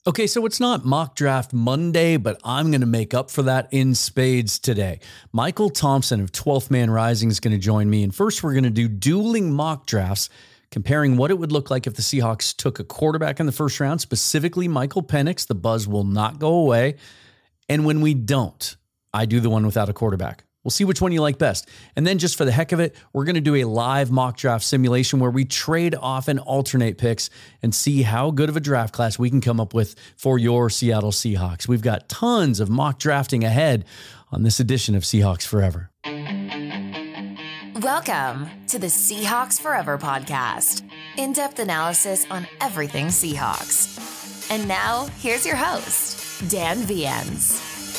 Okay, so it's not Mock Draft Monday, but I'm going to make up for that in spades today. Michael Thompson of 12th Man Rising is going to join me. And first, we're going to do dueling mock drafts, comparing what it would look like if the Seahawks took a quarterback in the first round, specifically Michael Penix. The buzz will not go away. And when we don't, I do the one without a quarterback. We'll see which one you like best. And then just for the heck of it, we're going to do a live mock draft simulation where we trade off and alternate picks and see how good of a draft class we can come up with for your Seattle Seahawks. We've got tons of mock drafting ahead on this edition of Seahawks Forever. Welcome to the Seahawks Forever podcast. In-depth analysis on everything Seahawks. And now, here's your host, Dan Viens.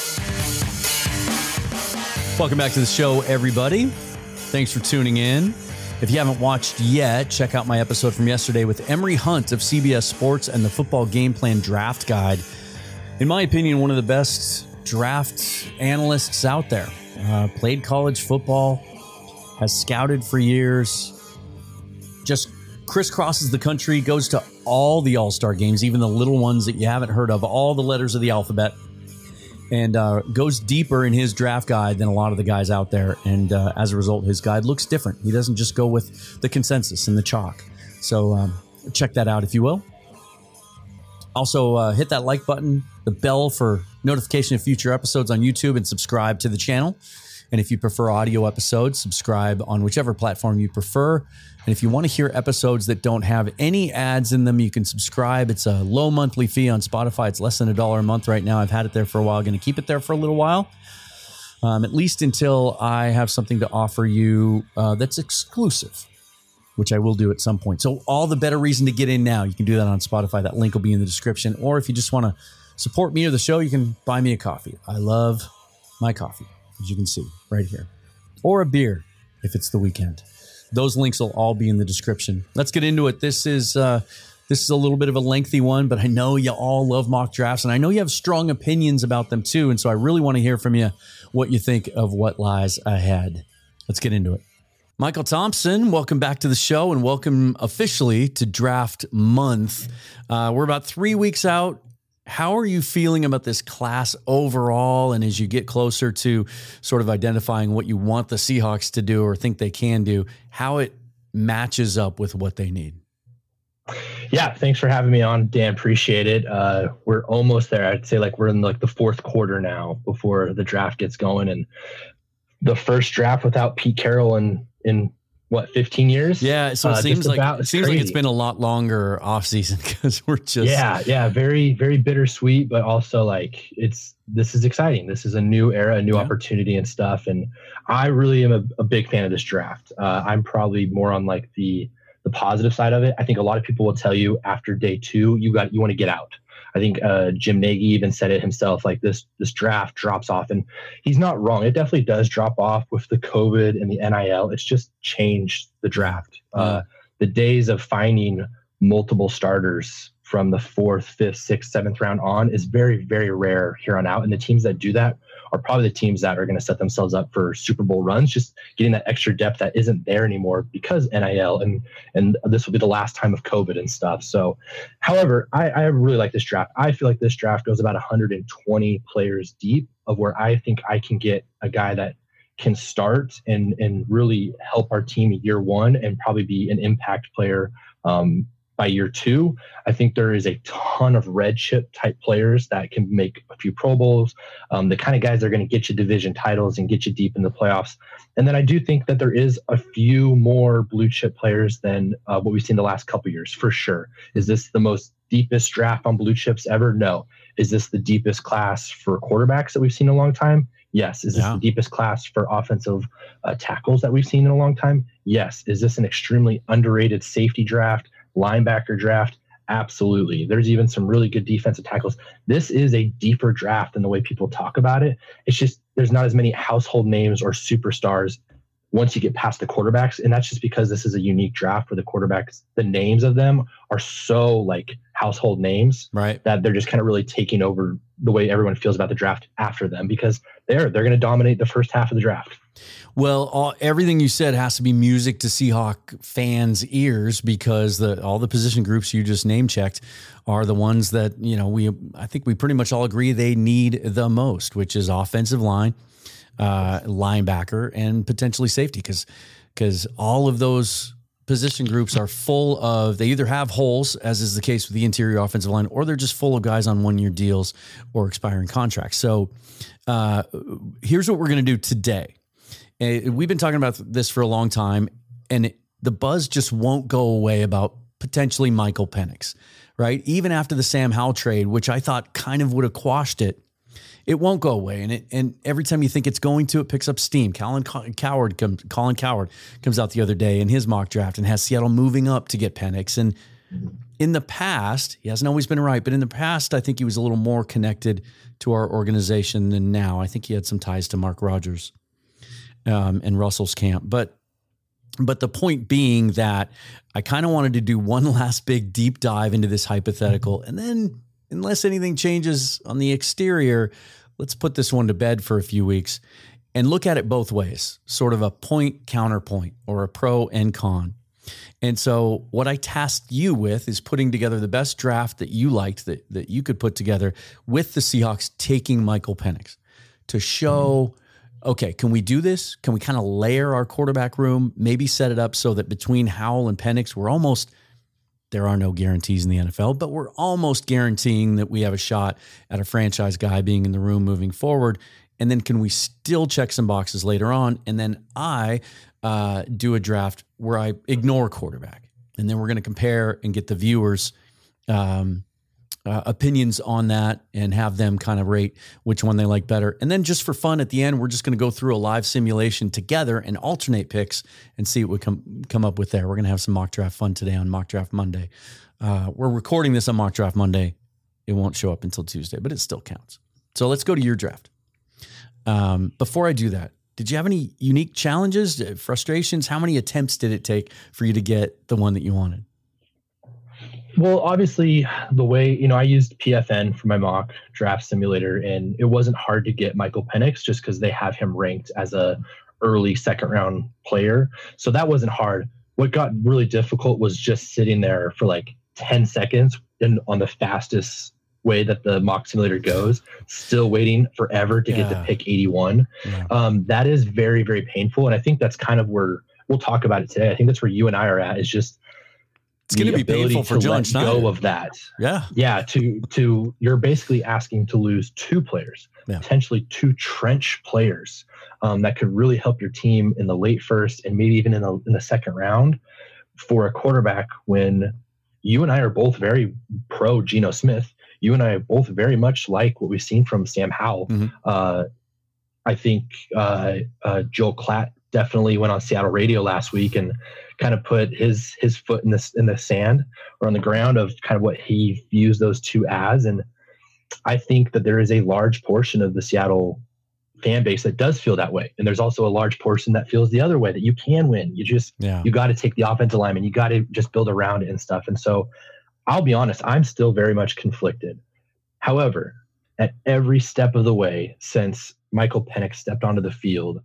Welcome back to the show, everybody. Thanks for tuning in. If you haven't watched yet, check out my episode from yesterday with Emery Hunt of CBS Sports and the Football Game Plan Draft Guide. In my opinion, one of the best draft analysts out there. Played college football, has scouted for years, just crisscrosses the country, goes to all the all-star games, even the little ones that you haven't heard of, all the letters of the alphabet. And goes deeper in his draft guide than a lot of the guys out there. And as a result, his guide looks different. He doesn't just go with the consensus and the chalk. So check that out, if you will. Also, hit that like button, the bell for notification of future episodes on YouTube, and subscribe to the channel. And if you prefer audio episodes, subscribe on whichever platform you prefer. And if you want to hear episodes that don't have any ads in them, you can subscribe. It's a low monthly fee on Spotify. It's less than $1 a month right now. I've had it there for a while. Going to keep it there for a little while, at least until I have something to offer you that's exclusive, which I will do at some point. So all the better reason to get in now. You can do that on Spotify. That link will be in the description. Or if you just want to support me or the show, you can buy me a coffee. I love my coffee, as you can see right here, or a beer if it's the weekend. Those links will all be in the description. Let's get into it. This is a little bit of a lengthy one, but I know you all love mock drafts, and I know you have strong opinions about them too. And so I really want to hear from you what you think of what lies ahead. Let's get into it. Michael Thompson, welcome back to the show, and welcome officially to draft month. We're about 3 weeks out. How are you feeling about this class overall? And as you get closer to sort of identifying what you want the Seahawks to do or think they can do, how it matches up with what they need? Yeah, thanks for having me on, Dan. Appreciate it. We're almost there. I'd say we're in the fourth quarter now before the draft gets going. And the first draft without Pete Carroll in 15 years? Yeah, so it seems like it's been a lot longer off season because we're just very, very bittersweet, but also this is exciting. This is a new era, a new opportunity and stuff. And I really am a big fan of this draft. I'm probably more on the positive side of it. I think a lot of people will tell you after day 2, you want to get out. I think Jim Nagy even said it himself, this draft drops off, and he's not wrong. It definitely does drop off with the COVID and the NIL. It's just changed the draft. The days of finding multiple starters from the 4th, 5th, 6th, 7th round on is very, very rare here on out. And the teams that do that are probably the teams that are going to set themselves up for Super Bowl runs, just getting that extra depth that isn't there anymore because NIL and this will be the last time of COVID and stuff. So, however, I really like this draft. I feel like this draft goes about 120 players deep of where I think I can get a guy that can start and really help our team year 1 and probably be an impact player by year 2. I think there is a ton of red chip type players that can make a few Pro Bowls, the kind of guys that are going to get you division titles and get you deep in the playoffs. And then I do think that there is a few more blue chip players than what we've seen the last couple years, for sure. Is this the most deepest draft on blue chips ever? No. Is this the deepest class for quarterbacks that we've seen in a long time? Yes. Is this the deepest class for offensive tackles that we've seen in a long time? Yes. Is this an extremely underrated safety draft? Linebacker draft? Absolutely. There's even some really good defensive tackles. This is a deeper draft than the way people talk about it. It's just there's not as many household names or superstars once you get past the quarterbacks. And that's just because this is a unique draft where the quarterbacks, the names of them are so household names, right, that they're just kind of really taking over the way everyone feels about the draft after them because they're going to dominate the first half of the draft. Well, everything you said has to be music to Seahawk fans' ears, because all the position groups you just name checked are the ones that, I think we pretty much all agree they need the most, which is offensive line, linebacker, and potentially safety, because all of those position groups are full of, they either have holes, as is the case with the interior offensive line, or they're just full of guys on 1-year deals or expiring contracts. So here's what we're going to do today. We've been talking about this for a long time, and the buzz just won't go away about potentially Michael Penix, right? Even after the Sam Howell trade, which I thought kind of would have quashed it, it won't go away. And every time you think it's going to, it picks up steam. Colin Cowherd comes out the other day in his mock draft and has Seattle moving up to get Penix. And in the past, he hasn't always been right, but in the past, I think he was a little more connected to our organization than now. I think he had some ties to Mark Rodgers and Russell's camp. But the point being that I kind of wanted to do one last big deep dive into this hypothetical. And then, unless anything changes on the exterior, let's put this one to bed for a few weeks and look at it both ways, sort of a point counterpoint, or a pro and con. And so what I tasked you with is putting together the best draft that you liked, that you could put together with the Seahawks taking Michael Penix to show, okay, can we do this? Can we kind of layer our quarterback room, maybe set it up so that between Howell and Penix, there are no guarantees in the NFL, but we're almost guaranteeing that we have a shot at a franchise guy being in the room moving forward. And then can we still check some boxes later on? And then I do a draft where I ignore quarterback. And then we're going to compare and get the viewers' opinions on that and have them kind of rate which one they like better. And then just for fun at the end, we're just going to go through a live simulation together and alternate picks and see what we come up with there. We're going to have some mock draft fun today on Mock Draft Monday. We're recording this on Mock Draft Monday. It won't show up until Tuesday, but it still counts. So let's go to your draft. Before I do that, did you have any unique challenges, frustrations? How many attempts did it take for you to get the one that you wanted? Well, obviously, the way, I used PFN for my mock draft simulator, and it wasn't hard to get Michael Penix just because they have him ranked as a early second round player. So that wasn't hard. What got really difficult was just sitting there for like 10 seconds on the fastest way that the mock simulator goes, still waiting forever to get to pick 81. Yeah. That is very, very painful. And I think that's kind of where we'll talk about it today. I think that's where you and I are at, is just it's going to be painful for John Schneider. Go of that. Yeah. Yeah. To you're basically asking to lose two players, potentially two trench players that could really help your team in the late first and maybe even in the second round for a quarterback, when you and I are both very pro Geno Smith. You and I both very much like what we've seen from Sam Howell. Mm-hmm. I think Joel Klatt definitely went on Seattle radio last week and kind of put his foot in the sand or on the ground of kind of what he views those two as. And I think that there is a large portion of the Seattle fan base that does feel that way. And there's also a large portion that feels the other way, that you can win. You got to take the offensive lineman. You got to just build around it and stuff. And so I'll be honest, I'm still very much conflicted. However, at every step of the way since Michael Penix stepped onto the field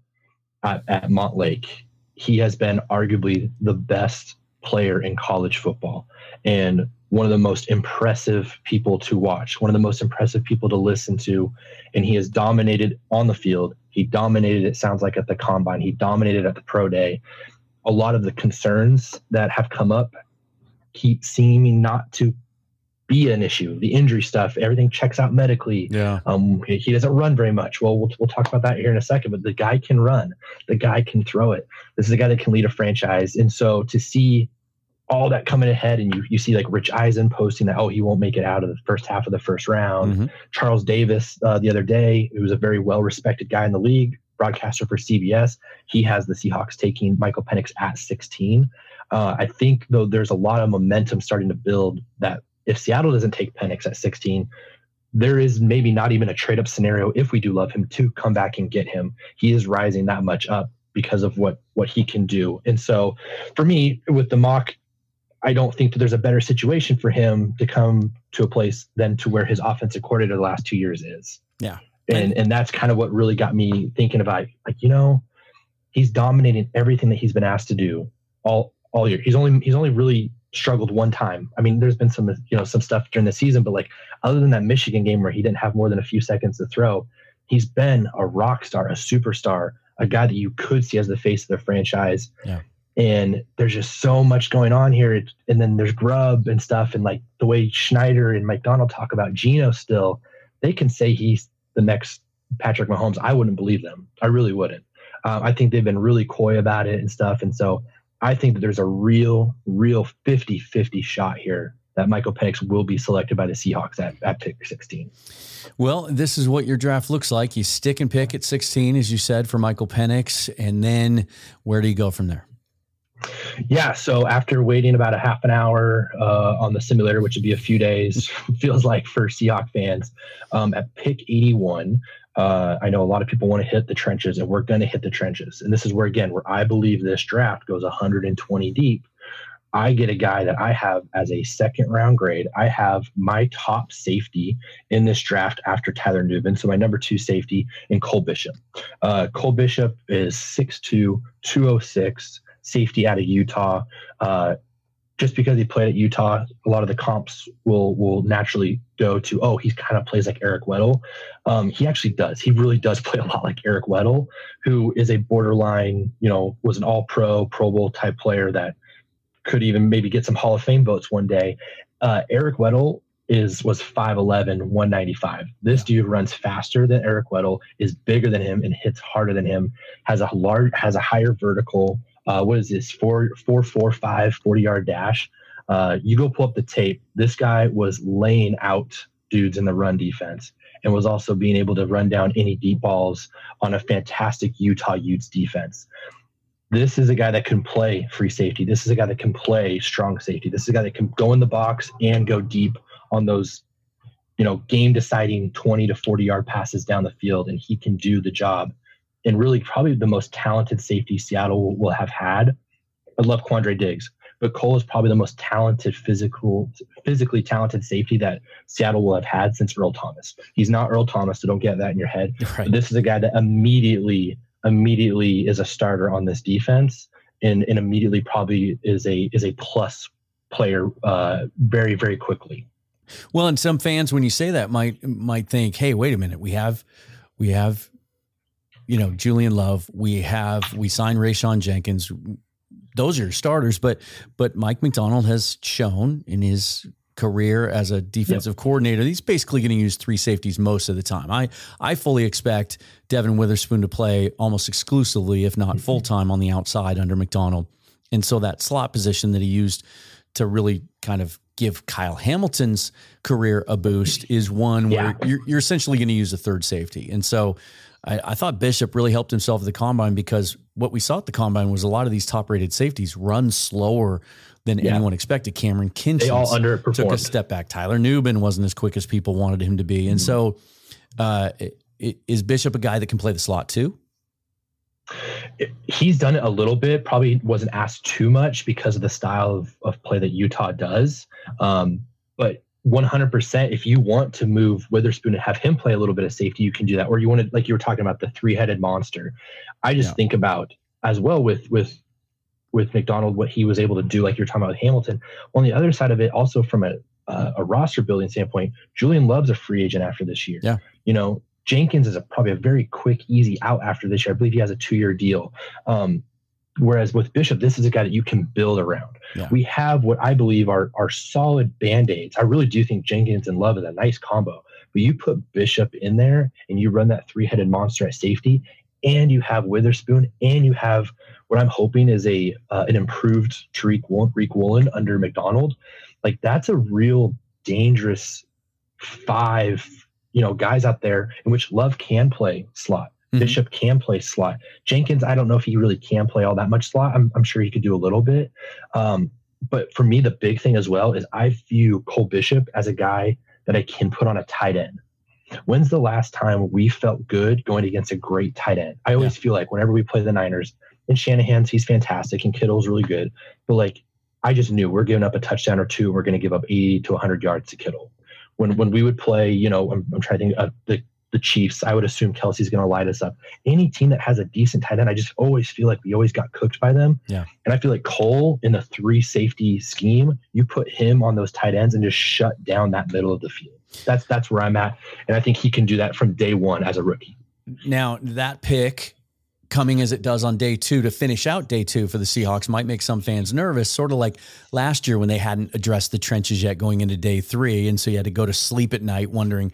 at Montlake, he has been arguably the best player in college football and one of the most impressive people to watch, one of the most impressive people to listen to. And he has dominated on the field. He dominated, it sounds like, at the combine. He dominated at the pro day. A lot of the concerns that have come up keep seeming not to be an issue. The injury stuff, everything checks out medically. Yeah. He doesn't run very much. Well, we'll talk about that here in a second, but the guy can run. The guy can throw it. This is a guy that can lead a franchise. And so to see all that coming ahead, and you see like Rich Eisen posting that, he won't make it out of the first half of the first round. Mm-hmm. Charles Davis the other day, who was a very well-respected guy in the league, broadcaster for CBS, he has the Seahawks taking Michael Penix at 16. I think, though, there's a lot of momentum starting to build that if Seattle doesn't take Penix at 16, there is maybe not even a trade-up scenario, if we do love him, to come back and get him. He is rising that much up because of what he can do. And so for me, with the mock, I don't think that there's a better situation for him to come to a place than to where his offensive coordinator the last 2 years is. Yeah. And that's kind of what really got me thinking about, like, He's dominating everything that he's been asked to do all year. He's only really struggled one time. I mean, there's been some stuff during the season, but like other than that Michigan game where he didn't have more than a few seconds to throw, he's been a rock star, a superstar, a guy that you could see as the face of the franchise. Yeah. And there's just so much going on here. And then there's Grubb and stuff. And like the way Schneider and McDonald talk about Geno still, they can say he's the next Patrick Mahomes. I wouldn't believe them. I really wouldn't. I think they've been really coy about it and stuff. And so I think that there's a real 50-50 shot here that Michael Penix will be selected by the Seahawks at pick 16. Well, this is what your draft looks like. You stick and pick at 16, as you said, for Michael Penix. And then where do you go from there? Yeah, so after waiting about a half an hour on the simulator, which would be a few days, feels like for Seahawks fans, at pick 81, I know a lot of people want to hit the trenches, and we're going to hit the trenches. And this is where, again, where I believe this draft goes 120 deep. I get a guy that I have as a second-round grade. I have my top safety in this draft after Tyler Nubin, so my number 2 safety, in Cole Bishop. Cole Bishop is 6'2", 206, safety out of Utah. Just because he played at Utah, a lot of the comps will naturally go to, oh, he kind of plays like Eric Weddle. He actually does. He really does play a lot like Eric Weddle, who is a borderline, was an all-pro, Pro Bowl type player that could even maybe get some Hall of Fame votes one day. Eric Weddle was 5'11", 195. This dude runs faster than Eric Weddle, is bigger than him, and hits harder than him, has a higher vertical. What is this? 4.45 40-yard dash. You go pull up the tape. This guy was laying out dudes in the run defense and was also being able to run down any deep balls on a fantastic Utah Utes defense. This is a guy that can play free safety. This is a guy that can play strong safety. This is a guy that can go in the box and go deep on those, game deciding 20 to 40-yard passes down the field, and he can do the job. And really probably the most talented safety Seattle will have had. I love Quandre Diggs, but Cole is probably the most talented, physically talented safety that Seattle will have had since Earl Thomas. He's not Earl Thomas, so don't get that in your head. Right. But this is a guy that immediately is a starter on this defense, and immediately probably is a plus player very, very quickly. Well, and some fans, when you say that, might think, hey, wait a minute, we have Julian Love, we signed Rayshon Jenkins. Those are your starters, but Mike Macdonald has shown in his career as a defensive coordinator, he's basically going to use 3 safeties most of the time. I fully expect Devin Witherspoon to play almost exclusively, if not full-time, on the outside under Macdonald. And so that slot position that he used to really kind of give Kyle Hamilton's career a boost is one where you're essentially going to use a third safety. And so I thought Bishop really helped himself at the combine, because what we saw at the combine was a lot of these top-rated safeties run slower than anyone expected. Cameron Kinchins, they all underperformed. Took a step back. Tyler Nubin wasn't as quick as people wanted him to be. And so is Bishop a guy that can play the slot too? He's done it a little bit, probably wasn't asked too much because of the style of play that Utah does. But 100%, if you want to move Witherspoon and have him play a little bit of safety, you can do that. Or you want to, like you were talking about, the 3-headed monster. I just think about as well with Macdonald, what he was able to do, like you're talking about with Hamilton. On the other side of it, also from a roster building standpoint, Julian Love's a free agent after this year. Yeah. Jenkins is probably a very quick, easy out after this year. I believe he has a 2-year deal. Whereas with Bishop, this is a guy that you can build around. Yeah. We have what I believe are solid Band-Aids. I really do think Jenkins and Love is a nice combo. But you put Bishop in there and you run that 3-headed monster at safety, and you have Witherspoon, and you have what I'm hoping is an improved Tariq Woolen under Macdonald. Like, that's a real dangerous 5 guys out there in which Love can play slot. Mm-hmm. Bishop can play slot. Jenkins, I don't know if he really can play all that much slot. I'm sure he could do a little bit. But for me, the big thing as well is I view Cole Bishop as a guy that I can put on a tight end. When's the last time we felt good going against a great tight end? I always feel like whenever we play the Niners, and Shanahan's, he's fantastic, and Kittle's really good. But like, I just knew we're giving up a touchdown or two, and we're going to give up 80 to 100 yards to Kittle. When we would play, I'm trying to think, the Chiefs. I would assume Kelsey's going to light us up. Any team that has a decent tight end, I just always feel like we always got cooked by them. Yeah. And I feel like Cole in the 3 safety scheme, you put him on those tight ends and just shut down that middle of the field. That's where I'm at. And I think he can do that from day one as a rookie. Now, that pick coming as it does on day 2 to finish out day 2 for the Seahawks might make some fans nervous, sort of like last year when they hadn't addressed the trenches yet going into day 3. And so you had to go to sleep at night wondering,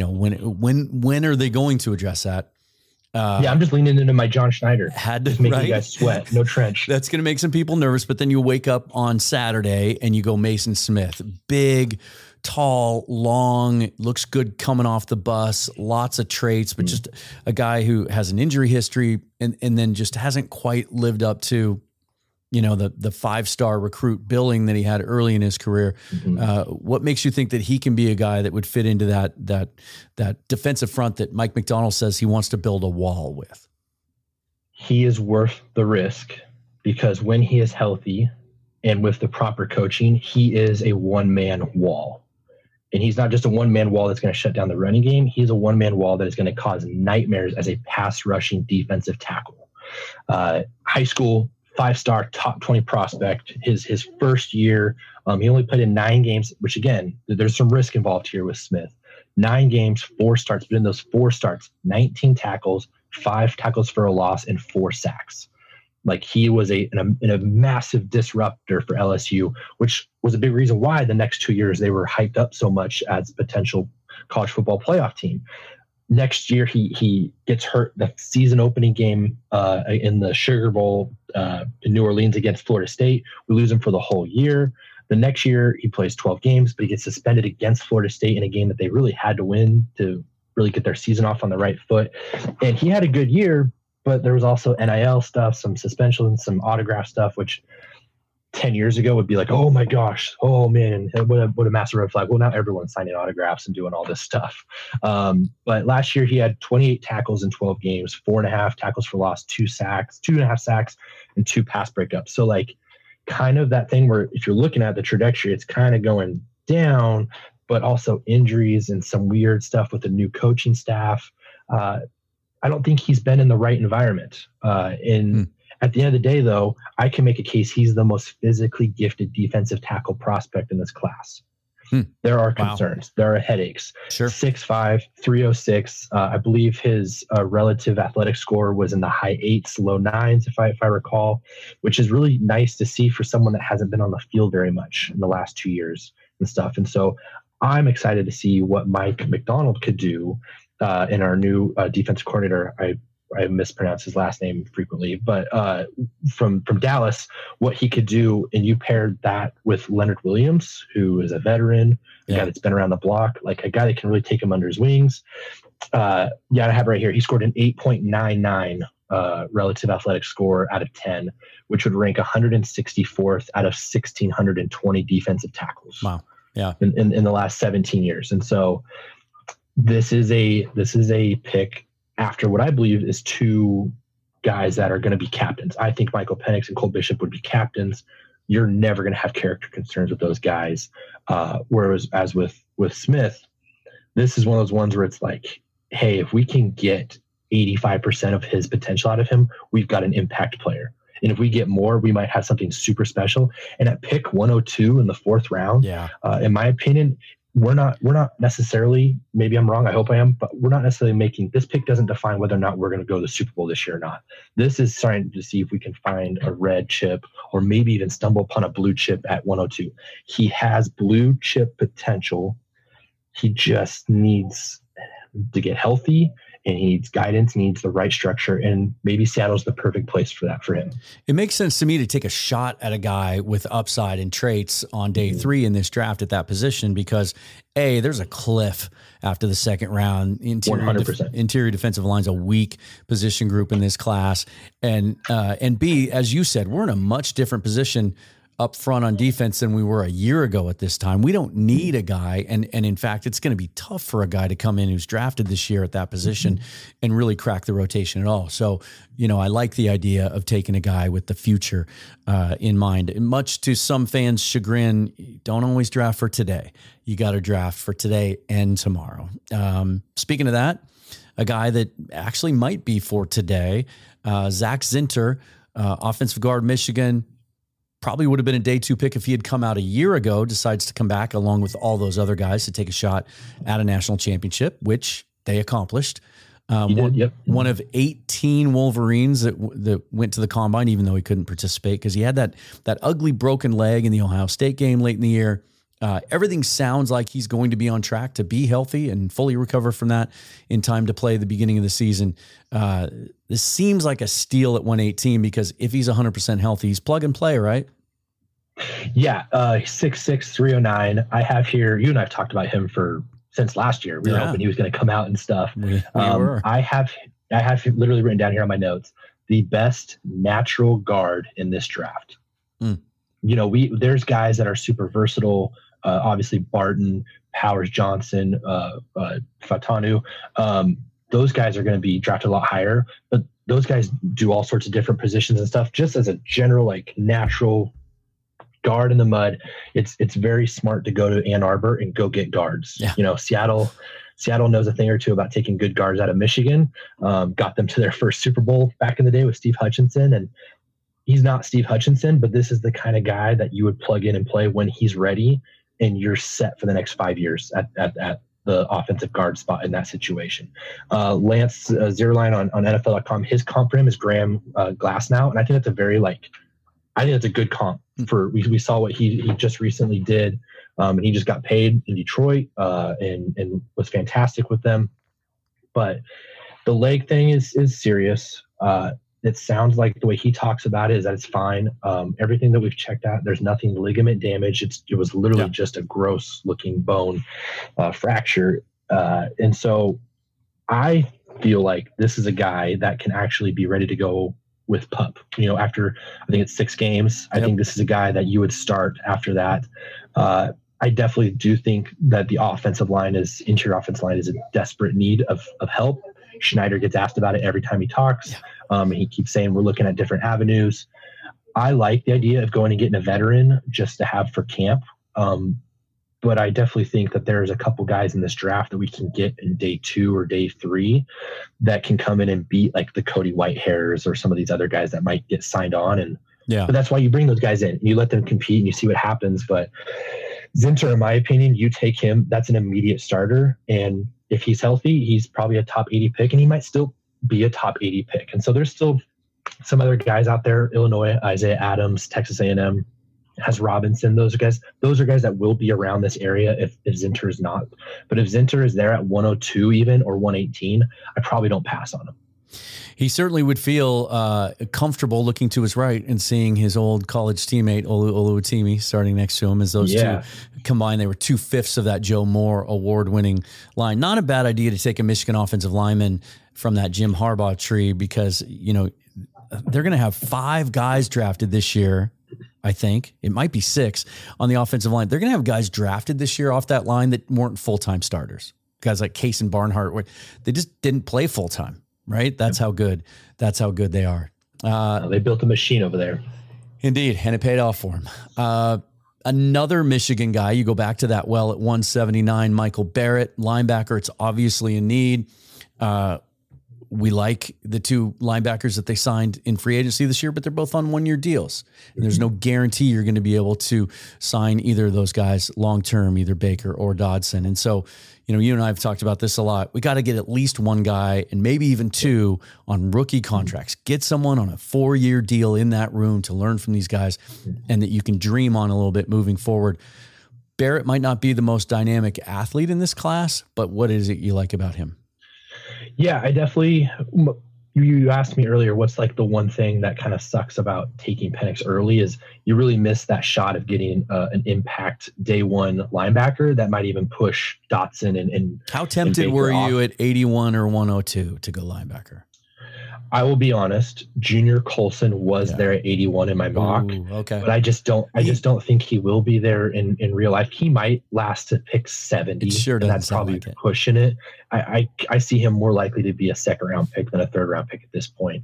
when are they going to address that? I'm just leaning into my John Schneider. Had to make you guys sweat. No trench. That's going to make some people nervous, but then you wake up on Saturday and you go Mason Smith, big, tall, long, looks good coming off the bus, lots of traits, but just a guy who has an injury history and then just hasn't quite lived up to, the 5-star recruit billing that he had early in his career. What makes you think that he can be a guy that would fit into that defensive front that Mike Macdonald says he wants to build a wall with? He is worth the risk because when he is healthy and with the proper coaching, he is a one-man wall. And he's not just a one-man wall that's going to shut down the running game. He's a one-man wall that is going to cause nightmares as a pass-rushing defensive tackle. High school, 5-star, top 20 prospect. His first year, he only played in 9 games, which, again, there's some risk involved here with Smith. 9 games, 4 starts. But in those 4 starts, 19 tackles, 5 tackles for a loss, and 4 sacks. Like he was a massive disruptor for LSU, which was a big reason why the next 2 years they were hyped up so much as a potential college football playoff team. Next year, he gets hurt the season opening game in the Sugar Bowl in New Orleans against Florida State. We lose him for the whole year. The next year, he plays 12 games, but he gets suspended against Florida State in a game that they really had to win to really get their season off on the right foot. And he had a good year, but there was also NIL stuff, some suspensions, some autograph stuff, which 10 years ago would be like, oh my gosh, oh man, what a massive red flag. Well, now everyone's signing autographs and doing all this stuff. But last year he had 28 tackles in 12 games, 4.5 tackles for loss, 2.5 sacks, and 2 pass breakups. So like kind of that thing where if you're looking at the trajectory, it's kind of going down, but also injuries and some weird stuff with the new coaching staff. I don't think he's been in the right environment. At the end of the day, though, I can make a case he's the most physically gifted defensive tackle prospect in this class. There are concerns. There are headaches. Sure. 6'5", 306. I believe his relative athletic score was in the high 8s, low 9s, if I recall, which is really nice to see for someone that hasn't been on the field very much in the last 2 years and stuff. And so I'm excited to see what Mike Macdonald could do in our new defensive coordinator. I mispronounce his last name frequently, but from Dallas, what he could do, and you paired that with Leonard Williams, who is a veteran, a guy that's been around the block, like a guy that can really take him under his wings. I have it right here. He scored an 8.99 relative athletic score out of 10, which would rank 164th out of 1,620 defensive tackles. Wow. Yeah. In the last 17 years. And so this is a pick after what I believe is 2 guys that are going to be captains. I think Michael Penix and Cole Bishop would be captains. You're never going to have character concerns with those guys. Whereas as with Smith, this is one of those ones where it's like, hey, if we can get 85% of his potential out of him, we've got an impact player. And if we get more, we might have something super special. And at pick 102 in the 4th round, in my opinion, we're not necessarily, maybe I'm wrong, I hope I am, but we're not necessarily making, this pick doesn't define whether or not we're going to go to the Super Bowl this year or not. This is trying to see if we can find a red chip or maybe even stumble upon a blue chip at 102. He has blue chip potential. He just needs to get healthy, and he needs guidance, needs the right structure, and maybe Seattle's the perfect place for that for him. It makes sense to me to take a shot at a guy with upside and traits on day 3 in this draft at that position because A, there's a cliff after the 2nd round. Interior defensive line's a weak position group in this class. And B, as you said, we're in a much different position up front on defense than we were a year ago at this time. We don't need a guy. And in fact, it's going to be tough for a guy to come in who's drafted this year at that position and really crack the rotation at all. So, I like the idea of taking a guy with the future in mind. And much to some fans' chagrin, don't always draft for today. You got to draft for today and tomorrow. Speaking of that, a guy that actually might be for today, Zach Zinter, offensive guard, Michigan, probably would have been a day 2 pick if he had come out a year ago, decides to come back along with all those other guys to take a shot at a national championship, which they accomplished. One of 18 Wolverines that went to the combine, even though he couldn't participate because he had that ugly broken leg in the Ohio State game late in the year. Everything sounds like he's going to be on track to be healthy and fully recover from that in time to play the beginning of the season. This seems like a steal at 118 because if he's 100% healthy, he's plug and play, right? Yeah. 6'6", 309. I have here, you and I have talked about him since last year. We were hoping he was going to come out and stuff. We were. I have literally written down here on my notes, the best natural guard in this draft. There's guys that are super versatile. Obviously Barton, Powers Johnson, Fatanu. Those guys are going to be drafted a lot higher, but those guys do all sorts of different positions and stuff. Just as a general, natural guard in the mud, it's very smart to go to Ann Arbor and go get guards. Yeah. Seattle knows a thing or two about taking good guards out of Michigan. Got them to their first Super Bowl back in the day with Steve Hutchinson, and he's not Steve Hutchinson, but this is the kind of guy that you would plug in and play when he's ready, and you're set for the next 5 years at the offensive guard spot in that situation. Lance Zierlein on NFL.com, his comp for him is Graham Glasnow, and I think that's a good comp for. We saw what he just recently did, and he just got paid in Detroit and was fantastic with them. But the leg thing is serious. It sounds like the way he talks about it is that it's fine. Everything that we've checked out, there's nothing ligament damage. It was literally just a gross looking bone fracture. And so I feel like this is a guy that can actually be ready to go with PUP. After I think it's 6 games, I think this is a guy that you would start after that. I definitely do think that the interior offensive line is in desperate need of help. Schneider gets asked about it every time he talks. He keeps saying we're looking at different avenues. I like the idea of going and getting a veteran just to have for camp. But I definitely think that there's a couple guys in this draft that we can get in day 2 or day 3 that can come in and beat like the Cody Whitehairs or some of these other guys that might get signed on. But that's why you bring those guys in and you let them compete and you see what happens. But Zinter, in my opinion, you take him, that's an immediate starter. And if he's healthy, he's probably a top 80 pick, and he might still be a top 80 pick. And so there's still some other guys out there, Illinois, Isaiah Adams, Texas A&M has Robinson. Those are guys that will be around this area if Zinter is not. But if Zinter is there at 102 even or 118, I probably don't pass on him. He certainly would feel comfortable looking to his right and seeing his old college teammate, Olu Oluwatimi, starting next to him as those two combined. They were 2/5 of that Joe Moore award-winning line. Not a bad idea to take a Michigan offensive lineman from that Jim Harbaugh tree because, they're going to have 5 guys drafted this year. I think it might be 6 on the offensive line. They're going to have guys drafted this year off that line that weren't full-time starters. Guys like Case and Barnhart, they just didn't play full-time. Right. That's how good they are. They built a machine over there. Indeed. And it paid off for him. Another Michigan guy, you go back to that well at 179, Michael Barrett, linebacker. It's obviously a need. We like the 2 linebackers that they signed in free agency this year, but they're both on 1-year deals. And there's no guarantee you're going to be able to sign either of those guys long-term, either Baker or Dodson. And so, you and I have talked about this a lot. We got to get at least 1 guy and maybe even 2 on rookie contracts. Get someone on a 4-year deal in that room to learn from these guys and that you can dream on a little bit moving forward. Barrett might not be the most dynamic athlete in this class, but what is it you like about him? Yeah, I definitely, you asked me earlier, what's like the one thing that kind of sucks about taking Penix early is you really miss that shot of getting an impact day 1 linebacker that might even push Dotson and how tempted were you at 81 or 102 to go linebacker? I will be honest. Junior Colson was there at 81 in my mock. Ooh, okay. But I just don't think he will be there in real life. He might last to pick 70. It sure and doesn't that's sound probably like it. pushing it. I see him more likely to be a second round pick than a third round pick at this point.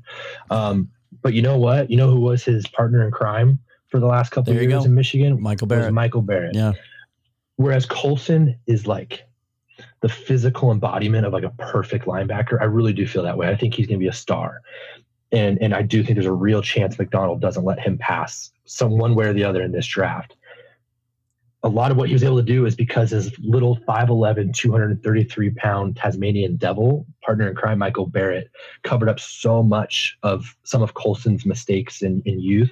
But you know what? You know who was his partner in crime for the last couple of years in Michigan? Michael Barrett. It was Michael Barrett. Yeah. Whereas Colson is like the physical embodiment of like a perfect linebacker. I really do feel that way. I think he's going to be a star. And I do think there's a real chance McDonald doesn't let him pass one way or the other in this draft. A lot of what he was able to do is because his little 5'11", 233-pound Tasmanian devil, partner in crime, Michael Barrett, covered up so much of some of Colson's mistakes in youth.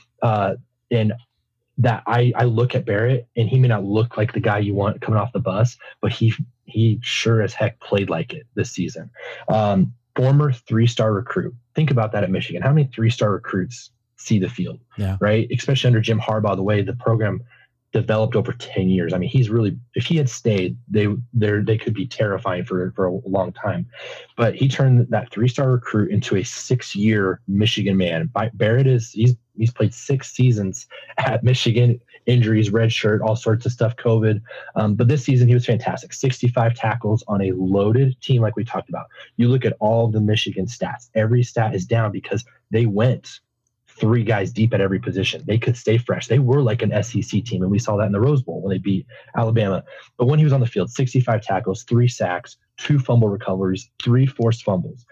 And that I look at Barrett, and he may not look like the guy you want coming off the bus, but he sure as heck played like it this season. Former 3-star recruit. Think about that at Michigan. How many 3-star recruits see the field? Yeah. Right? Especially under Jim Harbaugh, the way the program developed over 10 years. I mean, he's really, if he had stayed, they could be terrifying for a long time. But he turned that 3-star recruit into a 6-year Michigan man. Barrett he's played 6 seasons at Michigan, injuries, red shirt, all sorts of stuff, COVID. But this season he was fantastic. 65 tackles on a loaded team like we talked about. You look at all the Michigan stats. Every stat is down because they went 3 guys deep at every position. They could stay fresh. They were like an SEC team, and we saw that in the Rose Bowl when they beat Alabama. But when he was on the field, 65 tackles, 3 sacks, 2 fumble recoveries, 3 forced fumbles.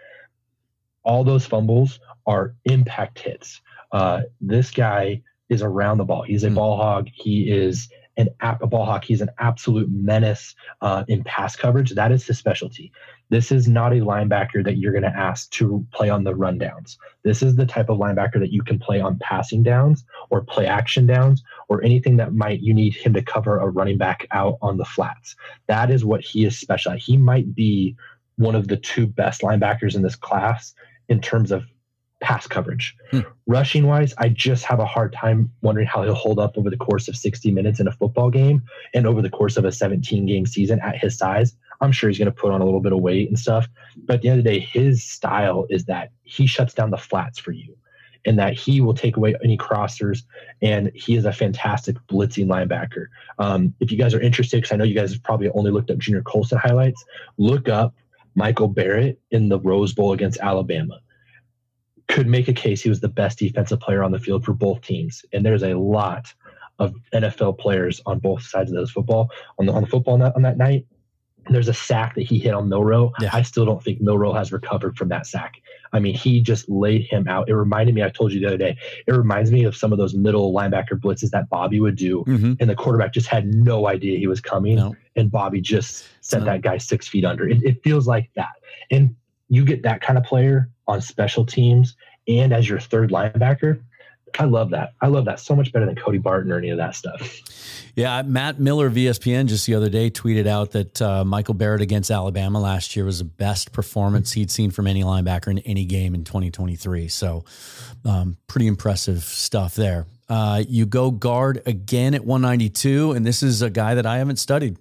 All those fumbles are impact hits. This guy is around the ball. He's a ball hog. He is a ball hawk. He's an absolute menace in pass coverage. That is his specialty. This is not a linebacker that you're going to ask to play on the rundowns. This is the type of linebacker that you can play on passing downs or play action downs or anything that you need him to cover a running back out on the flats. That is what he is special at. He might be one of the 2 best linebackers in this class in terms of pass coverage. Rushing wise, I just have a hard time wondering how he'll hold up over the course of 60 minutes in a football game and over the course of a 17-game season at his size. I'm sure he's going to put on a little bit of weight and stuff. But at the end of the day, his style is that he shuts down the flats for you and that he will take away any crossers. And he is a fantastic blitzing linebacker. If you guys are interested, because I know you guys have probably only looked up Junior Colson highlights, look up Michael Barrett in the Rose Bowl against Alabama. Could make a case he was the best defensive player on the field for both teams. And there's a lot of NFL players on both sides of those football. On the football on that night, there's a sack that he hit on Milroe. Yeah. I still don't think Milroe has recovered from that sack. I mean, he just laid him out. It reminded me, I told you the other day, it reminds me of some of those middle linebacker blitzes that Bobby would do. And the quarterback just had no idea he was coming. And Bobby just sent that guy 6 feet under. It feels like that. And you get that kind of player on special teams and as your third linebacker. I love that. I love that so much better than Cody Barton or any of that stuff. Yeah, Matt Miller of ESPN just the other day tweeted out that Michael Barrett against Alabama last year was the best performance he'd seen from any linebacker in any game in 2023. So pretty impressive stuff there. You go guard again at 192, and this is a guy that I haven't studied.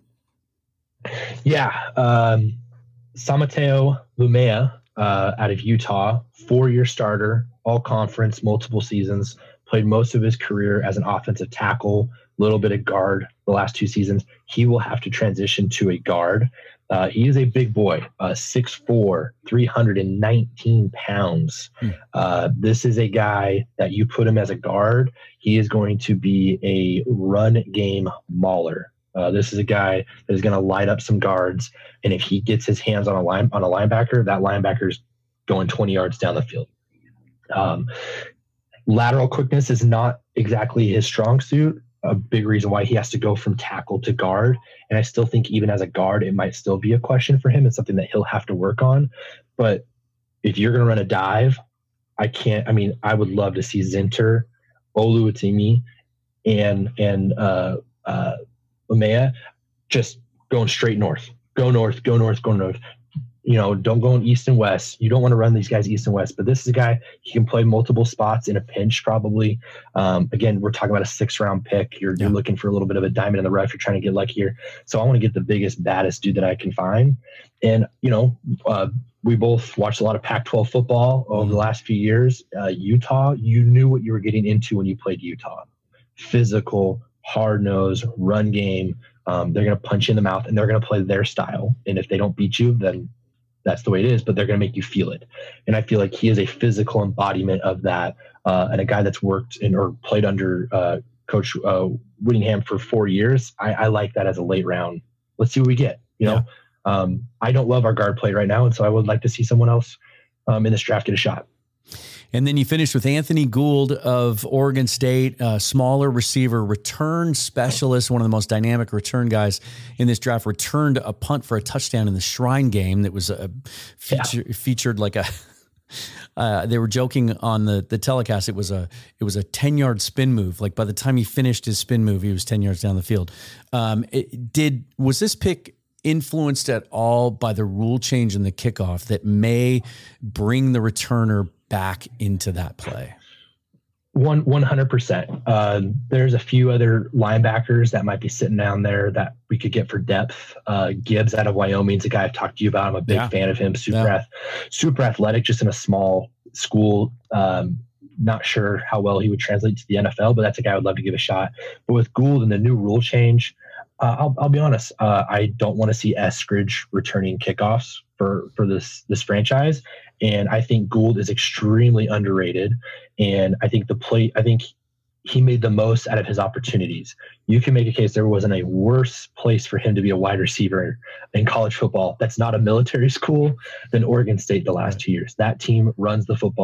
Yeah. Samateo Lumea out of Utah, 4-year starter, all conference, multiple seasons, played most of his career as an offensive tackle, a little bit of guard the last 2 seasons. He will have to transition to a guard. He is a big boy, 6'4", 319 pounds. This is a guy that you put him as a guard, he is going to be a run game mauler. This is a guy that is going to light up some guards, and if he gets his hands on a linebacker, that linebacker's going 20 yards down the field. Lateral quickness is not exactly his strong suit. A big reason why he has to go from tackle to guard. And I still think even as a guard, it might still be a question for him. It's something that he'll have to work on. But if you're going to run a dive, I would love to see Zinter, Oluwatimi, and Lumea just going straight north. Go north. You know, don't go in east and west. You don't want to run these guys east and west, but this is a guy, he can play multiple spots in a pinch probably. Again, we're talking about a 6th-round pick. You're looking for a little bit of a diamond in the rough. You're trying to get lucky here. So I want to get the biggest, baddest dude that I can find. And, we both watched a lot of Pac-12 football over the last few years. Utah, you knew what you were getting into when you played Utah. Physical, hard-nosed, run game. They're going to punch you in the mouth, and they're going to play their style. And if they don't beat you, then that's the way it is, but they're going to make you feel it. And I feel like he is a physical embodiment of that, and a guy that's worked in or played under Coach Whittingham for 4 years. I like that as a late round. Let's see what we get. You know, I don't love our guard play right now, and so I would like to see someone else in this draft get a shot. And then you finished with Anthony Gould of Oregon State, smaller receiver, return specialist, one of the most dynamic return guys in this draft, returned a punt for a touchdown in the Shrine game that was featured like a they were joking on the telecast. It was a 10-yard spin move. Like by the time he finished his spin move, he was 10 yards down the field. Was this pick influenced at all by the rule change in the kickoff that may bring the returner back into that play? 100%. There's a few other linebackers that might be sitting down there that we could get for depth. Gibbs out of Wyoming is a guy I've talked to you about. I'm a big fan of him. Super athletic, just in a small school. Not sure how well he would translate to the NFL, but that's a guy I would love to give a shot. But with Gould and the new rule change, I'll be honest. I don't want to see Eskridge returning kickoffs for this franchise. And I think Gould is extremely underrated. And I think he made the most out of his opportunities. You can make a case there wasn't a worse place for him to be a wide receiver in college football that's not a military school than Oregon State the last 2 years. That team runs the football.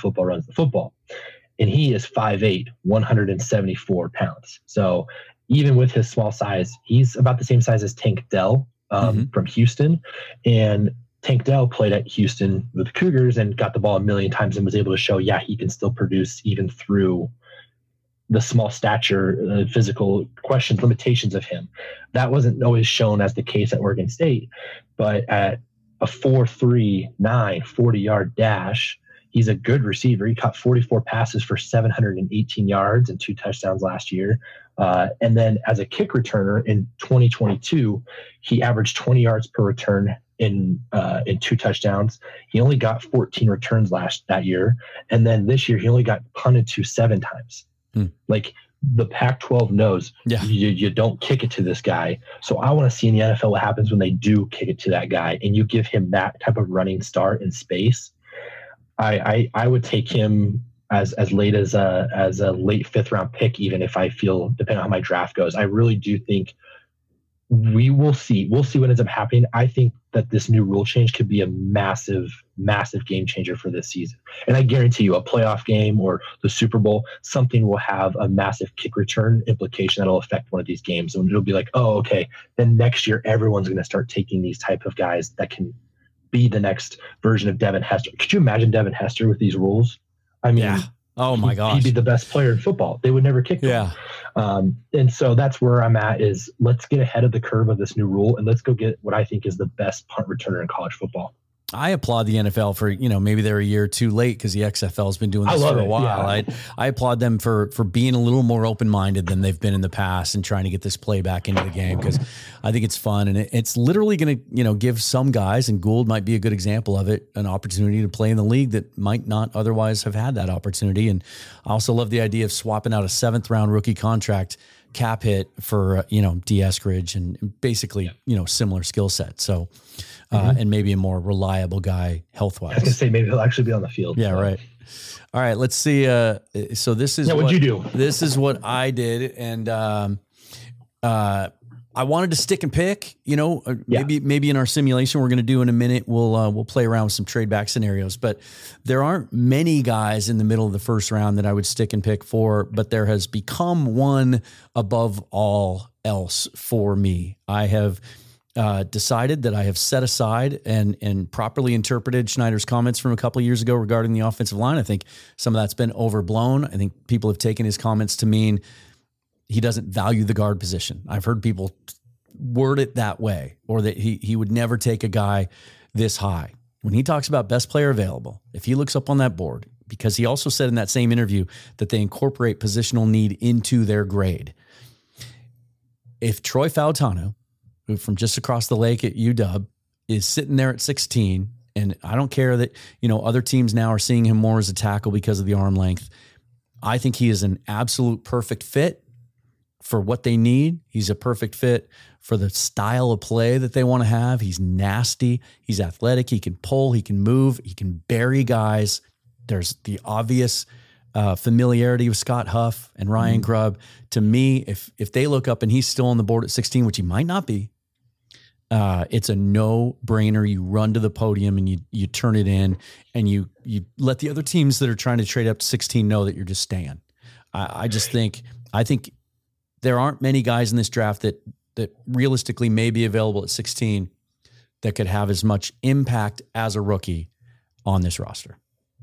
And he is 5'8", 174 pounds. So even with his small size, he's about the same size as Tank Dell from Houston. And Tank Dell played at Houston with the Cougars and got the ball a million times and was able to show, he can still produce even through the small stature, physical questions, limitations of him. That wasn't always shown as the case at Oregon State, but at a 4.39 40-yard dash, he's a good receiver. He caught 44 passes for 718 yards and 2 touchdowns last year. And then as a kick returner in 2022, he averaged 20 yards per return in 2 touchdowns. He only got 14 returns that year. And then this year, he only got punted to 7 times. Like the Pac-12 knows you don't kick it to this guy. So I want to see in the NFL what happens when they do kick it to that guy and you give him that type of running start in space. I would take him as late as a late 5th round pick, even if I feel, depending on how my draft goes. I really do think we'll see what ends up happening. I think that this new rule change could be a massive game changer for this season. And I guarantee you a playoff game or the Super Bowl, something will have a massive kick return implication that'll affect one of these games. And it'll be like, oh, okay, then next year, everyone's going to start taking these type of guys that can be the next version of Devin Hester. Could you imagine Devin Hester with these rules? I mean, oh my gosh, he'd be the best player in football. They would never kick him. And so that's where I'm at is let's get ahead of the curve of this new rule and let's go get what I think is the best punt returner in college football. I applaud the NFL for, maybe they're a year too late because the XFL has been doing this for a while. I applaud them for being a little more open-minded than they've been in the past and trying to get this play back into the game because I think it's fun and it's literally going to, give some guys, and Gould might be a good example of it, an opportunity to play in the league that might not otherwise have had that opportunity. And I also love the idea of swapping out a 7th-round rookie contract cap hit for, D. Eskridge and basically, similar skill set. So, and maybe a more reliable guy health-wise. I was going to say maybe he'll actually be on the field. Yeah, right. All right, let's see. So this is what'd you do? This is what I did, and I wanted to stick and pick. Maybe in our simulation we're going to do in a minute, we'll play around with some trade back scenarios. But there aren't many guys in the middle of the first round that I would stick and pick for. But there has become one above all else for me. I have decided that I have set aside and properly interpreted Schneider's comments from a couple of years ago regarding the offensive line. I think some of that's been overblown. I think people have taken his comments to mean he doesn't value the guard position. I've heard people word it that way, or that he would never take a guy this high. When he talks about best player available, if he looks up on that board, because he also said in that same interview that they incorporate positional need into their grade. If Troy Fautanu, who from just across the lake at UW, is sitting there at 16 And I don't care that, other teams now are seeing him more as a tackle because of the arm length. I think he is an absolute perfect fit for what they need. He's a perfect fit for the style of play that they want to have. He's nasty. He's athletic. He can pull. He can move. He can bury guys. There's the obvious familiarity with Scott Huff and Ryan Grubb. To me, if they look up and he's still on the board at 16, which he might not be, it's a no-brainer. You run to the podium and you turn it in, and you let the other teams that are trying to trade up to 16 know that you're just staying. I think there aren't many guys in this draft that realistically may be available at 16 that could have as much impact as a rookie on this roster.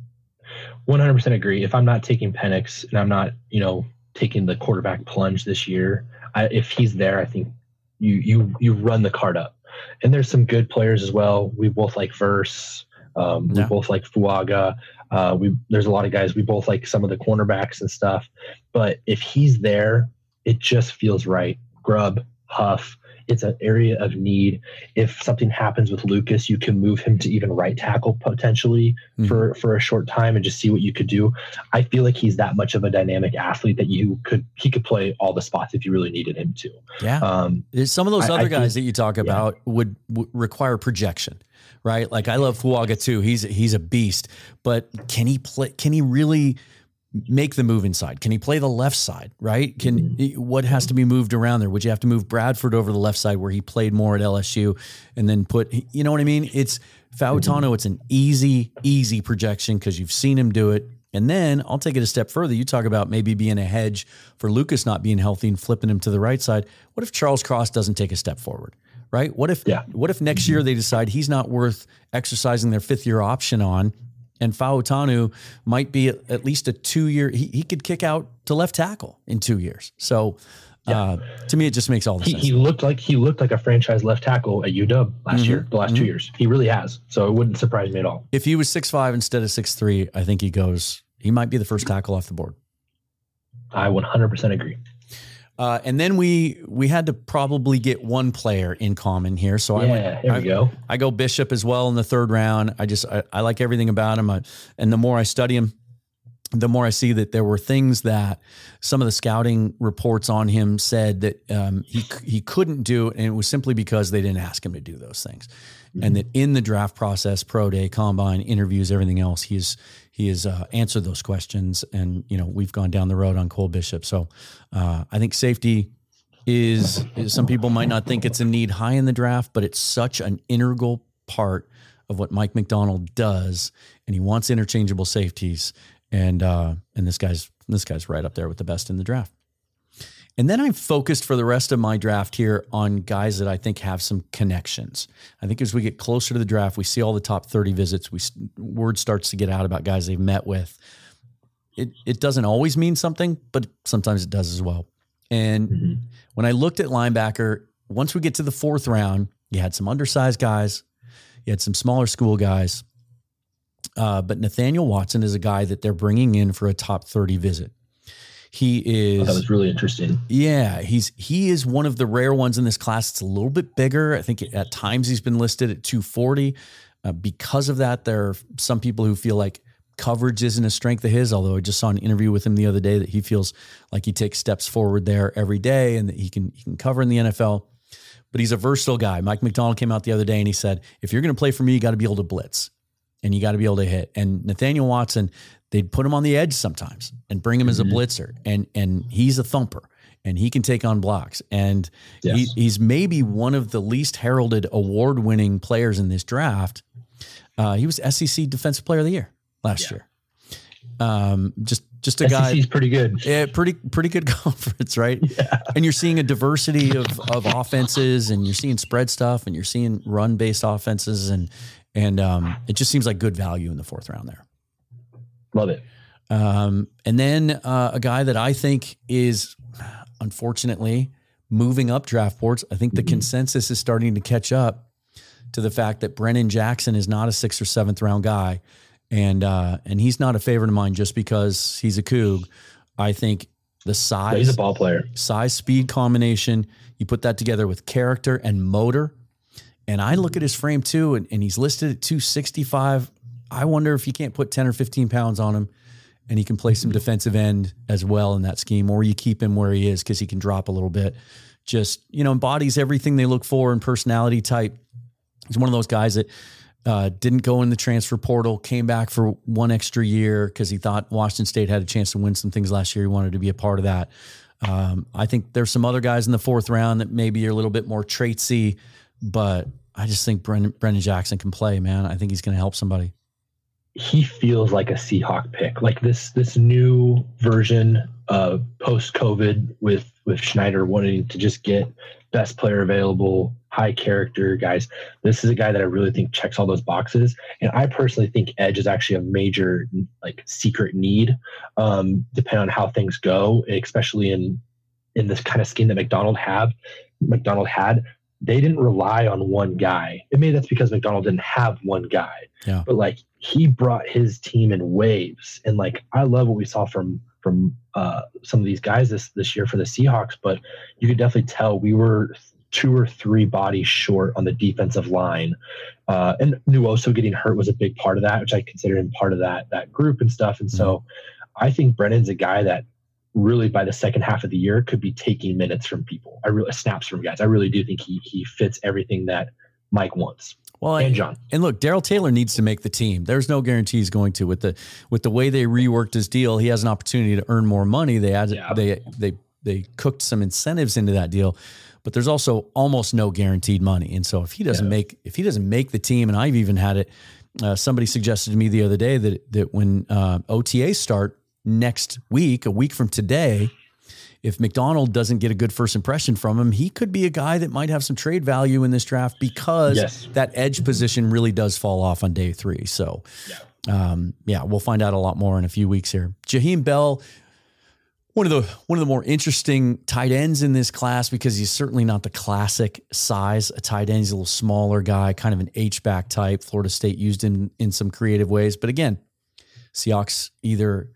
100% agree. If I'm not taking Penix and I'm not, taking the quarterback plunge this year, if he's there, I think you run the card up. And there's some good players as well. We both like Verse. We both like Fuaga. There's a lot of guys. We both like some of the cornerbacks and stuff. But if he's there, it just feels right. Grubb, Huff, it's an area of need. If something happens with Lucas, you can move him to even right tackle potentially for a short time and just see what you could do. I feel like he's that much of a dynamic athlete that he could play all the spots if you really needed him to. Yeah. Some of those other guys that you talk about would require projection, right? Like I love Fuaga too. He's a beast, but can he really make the move inside? Can he play the left side, right? What has to be moved around there? Would you have to move Bradford over the left side where he played more at LSU and then you know what I mean? It's Fautano. It's an easy projection because you've seen him do it. And then I'll take it a step further. You talk about maybe being a hedge for Lucas not being healthy and flipping him to the right side. What if Charles Cross doesn't take a step forward, right? What if next year they decide he's not worth exercising their 5th-year option on, and Fautanu might be at least a 2-year. He could kick out to left tackle in 2 years. So to me, it just makes all the sense. He looked like a franchise left tackle at UW last year, the last 2 years. He really has. So it wouldn't surprise me at all. If he was 6'5" instead of 6'3", I think he might be the first tackle off the board. I 100% agree. And then we had to probably get one player in common here. So I go Bishop as well in the 3rd round. I like everything about him. And the more I study him, the more I see that there were things that some of the scouting reports on him said that he couldn't do, and it was simply because they didn't ask him to do those things. And that in the draft process, pro day, combine, interviews, everything else, he has answered those questions. And, we've gone down the road on Cole Bishop. So I think safety is some people might not think it's a need high in the draft, but it's such an integral part of what Mike Macdonald does. And he wants interchangeable safeties. And this guy's right up there with the best in the draft. And then I'm focused for the rest of my draft here on guys that I think have some connections. I think as we get closer to the draft, we see all the top 30 visits. Word starts to get out about guys they've met with. It doesn't always mean something, but sometimes it does as well. And when I looked at linebacker, once we get to the 4th round, you had some undersized guys, you had some smaller school guys, but Nathaniel Watson is a guy that they're bringing in for a top 30 visit. That was really interesting. Yeah, he is one of the rare ones in this class. It's a little bit bigger. I think at times he's been listed at 240. Because of that, there are some people who feel like coverage isn't a strength of his, although I just saw an interview with him the other day that he feels like he takes steps forward there every day and that he can cover in the NFL. But he's a versatile guy. Mike Macdonald came out the other day and he said, if you're going to play for me, you got to be able to blitz and you got to be able to hit. And Nathaniel Watson, they'd put him on the edge sometimes and bring him as a blitzer. And he's a thumper and he can take on blocks. And he's maybe one of the least heralded award-winning players in this draft. He was SEC Defensive Player of the Year last year. Just a guy. He's pretty good. Yeah, pretty good conference, right? Yeah. And you're seeing a diversity of offenses, and you're seeing spread stuff, and you're seeing run-based offenses, and it just seems like good value in the 4th round there. Love it. And then a guy that I think is unfortunately moving up draft boards. I think the consensus is starting to catch up to the fact that Brennan Jackson is not a 6th or 7th round guy. And he's not a favorite of mine just because he's a Coug. I think the size, he's a ball player, size, speed combination, you put that together with character and motor, And I look at his frame too, and he's listed at 265. I wonder if you can't put 10 or 15 pounds on him and he can play some defensive end as well in that scheme, or you keep him where he is because he can drop a little bit. Just, embodies everything they look for in personality type. He's one of those guys that didn't go in the transfer portal, came back for one extra year because he thought Washington State had a chance to win some things last year. He wanted to be a part of that. I think there's some other guys in the 4th round that maybe are a little bit more traitsy, but I just think Brendan Jackson can play, man. I think he's going to help somebody. He feels like a Seahawk pick, like this new version of post-COVID with Schneider wanting to just get best player available, high character guys. This is a guy that I really think checks all those boxes. And I personally think edge is actually a major secret need, depending on how things go, especially in this kind of scheme that McDonald had. They didn't rely on one guy. Maybe that's because McDonald didn't have one guy. Yeah. But he brought his team in waves. And I love what we saw from some of these guys this year for the Seahawks, but you could definitely tell we were 2 or 3 bodies short on the defensive line. And Nuoso getting hurt was a big part of that, which I consider him part of that group and stuff. And so I think Brennan's a guy that really by the second half of the year could be taking minutes from people. Snaps from guys. I really do think he fits everything that Mike wants. Well, and John. And look, Darrell Taylor needs to make the team. There's no guarantee he's going to. With the way they reworked his deal, he has an opportunity to earn more money. They cooked some incentives into that deal, but there's also almost no guaranteed money. And so if he doesn't make the team, and I've even had it, somebody suggested to me the other day that when OTAs start next week, a week from today, if McDonald doesn't get a good first impression from him, he could be a guy that might have some trade value in this draft because that edge position really does fall off on day 3. So, we'll find out a lot more in a few weeks here. Jaheim Bell, one of the more interesting tight ends in this class because he's certainly not the classic size. A tight end, he's a little smaller guy, kind of an H-back type. Florida State used him in some creative ways, but again, Seahawks either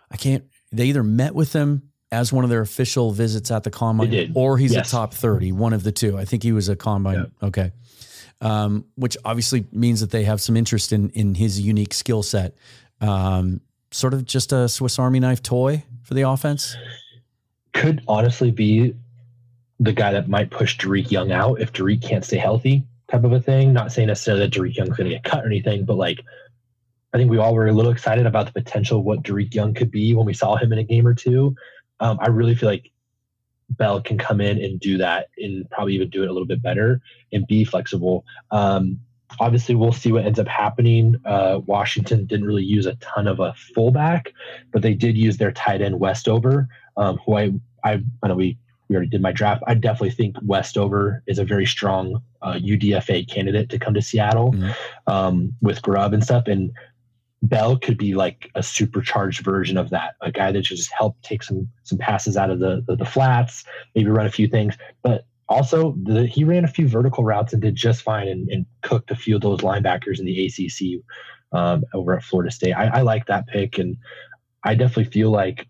met with him as one of their official visits at the combine, or he's a top 30, one of the two. I think he was a combine. Yeah. Okay. Which obviously means that they have some interest in his unique skill set. Sort of just a Swiss Army knife toy for the offense. Could honestly be the guy that might push Derek Young out if Derek can't stay healthy, type of a thing. Not saying necessarily that Derek Young's going to get cut or anything, but I think we all were a little excited about the potential of what Derek Young could be when we saw him in a game or two. I really feel like Bell can come in and do that and probably even do it a little bit better and be flexible. Obviously, we'll see what ends up happening. Washington didn't really use a ton of a fullback, but they did use their tight end Westover, who I know we already did my draft. I definitely think Westover is a very strong UDFA candidate to come to Seattle with Grubb and stuff. And Bell could be like a supercharged version of that, a guy that should just help take some passes out of the flats, maybe run a few things. But also, he ran a few vertical routes and did just fine and cooked a few of those linebackers in the ACC over at Florida State. I like that pick, and I definitely feel like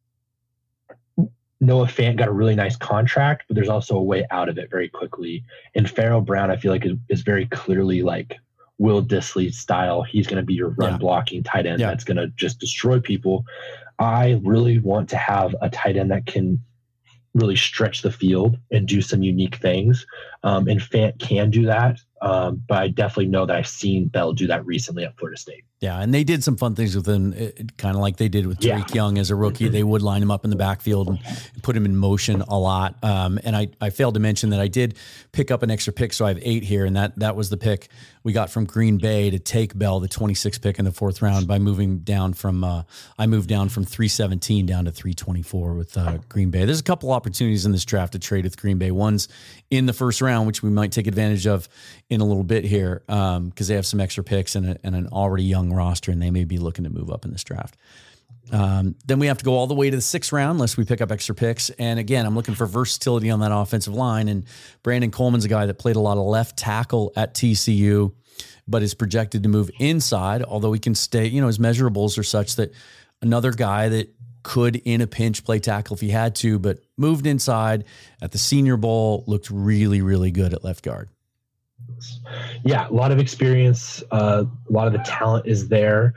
Noah Fant got a really nice contract, but there's also a way out of it very quickly. And Pharaoh Brown, I feel like, is very clearly like Will Dissly style. He's going to be your run blocking tight end that's going to just destroy people. I really want to have a tight end that can really stretch the field and do some unique things. And Fant can do that. But I definitely know that I've seen Bell do that recently at Florida State. Yeah, and they did some fun things with him, kind of like they did with Derek Young as a rookie. They would line him up in the backfield and put him in motion a lot. And I failed to mention that I did pick up an extra pick, so I have 8 here, and that was the pick we got from Green Bay to take Bell, the 26th pick in the 4th round, by moving down from I moved down from 317 down to 324 with Green Bay. There's a couple opportunities in this draft to trade with Green Bay. One's in the 1st round, which we might take advantage of in a little bit here because they have some extra picks and an already young roster, and they may be looking to move up in this draft. Then we have to go all the way to the 6th round unless we pick up extra picks. And again, I'm looking for versatility on that offensive line. And Brandon Coleman's a guy that played a lot of left tackle at TCU, but is projected to move inside, although he can stay, his measurables are such that another guy that could in a pinch play tackle if he had to, but moved inside at the Senior Bowl, looked really, really good at left guard. Yeah, a lot of experience. A lot of the talent is there.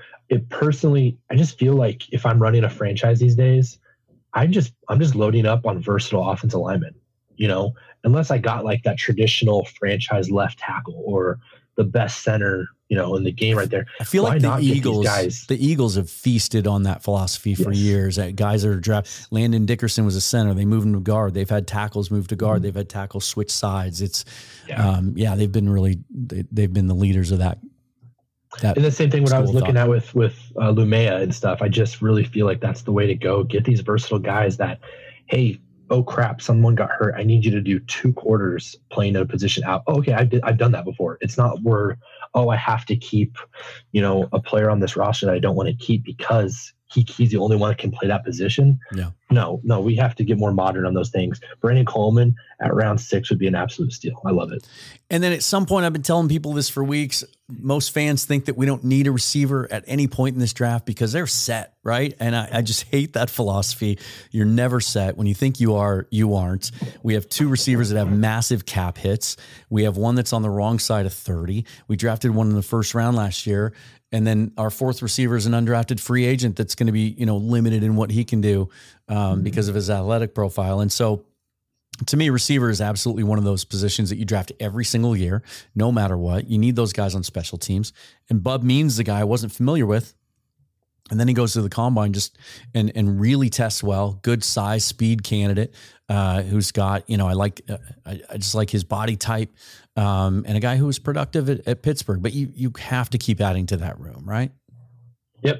I just feel like if I'm running a franchise these days, I'm just loading up on versatile offensive linemen. Unless I got like that traditional franchise left tackle or the best center, in the game right there. I feel like the Eagles have feasted on that philosophy for years. Guys that are drafted. Landon Dickerson was a center. They moved him to guard. They've had tackles move to guard. They've had tackles switch sides. They've been the leaders of that. And the same thing when I was looking at with Lumea and stuff, I just really feel like that's the way to go. Get these versatile guys that, hey, oh crap, someone got hurt. I need you to do 2 quarters playing at a position out. Oh, okay, I've done that before. It's not where, I have to keep, a player on this roster that I don't want to keep because he's the only one that can play that position. Yeah. No, we have to get more modern on those things. Brandon Coleman at round 6 would be an absolute steal. I love it. And then at some point, I've been telling people this for weeks. Most fans think that we don't need a receiver at any point in this draft because they're set, right? And I just hate that philosophy. You're never set. When you think you are, you aren't. We have 2 receivers that have massive cap hits. We have one that's on the wrong side of 30. We drafted one in the first round last year. And then our 4th receiver is an undrafted free agent that's going to be, limited in what he can do because of his athletic profile. And so to me, receiver is absolutely one of those positions that you draft every single year, no matter what. You need those guys on special teams. And Bub Means, the guy I wasn't familiar with, and then he goes to the combine and really tests well. Good size, speed candidate who's got, I just like his body type and a guy who was productive at Pittsburgh. But you have to keep adding to that room, right? Yep.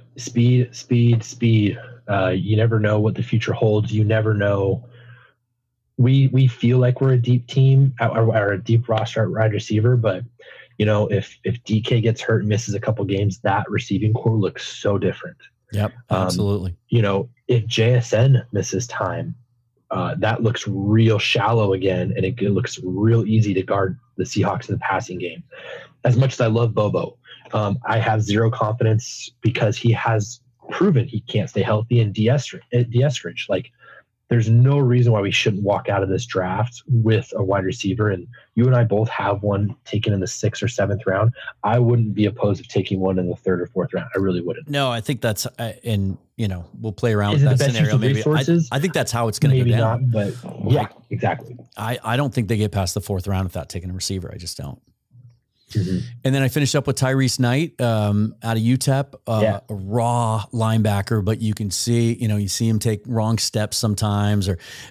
Speed. You never know what the future holds. You never know. We feel like we're a deep team or a deep roster at wide receiver, but if DK gets hurt and misses a couple games, that receiving core looks so different. Yep, absolutely. If JSN misses time, that looks real shallow again, and it looks real easy to guard the Seahawks in the passing game. As much as I love Bobo, I have zero confidence because he has proven he can't stay healthy in Eskridge. Like, there's no reason why we shouldn't walk out of this draft with a wide receiver. And you and I both have one taken in the 6th or 7th round. I wouldn't be opposed to taking one in the 3rd or 4th round. I really wouldn't. No, I think that's, we'll play around with that scenario. Maybe I think that's how it's going to go down. Maybe not, but yeah, exactly. I don't think they get past the 4th round without taking a receiver. I just don't. Mm-hmm. And then I finished up with Tyrese Knight out of UTEP, a raw linebacker, but you can see, you see him take wrong steps sometimes,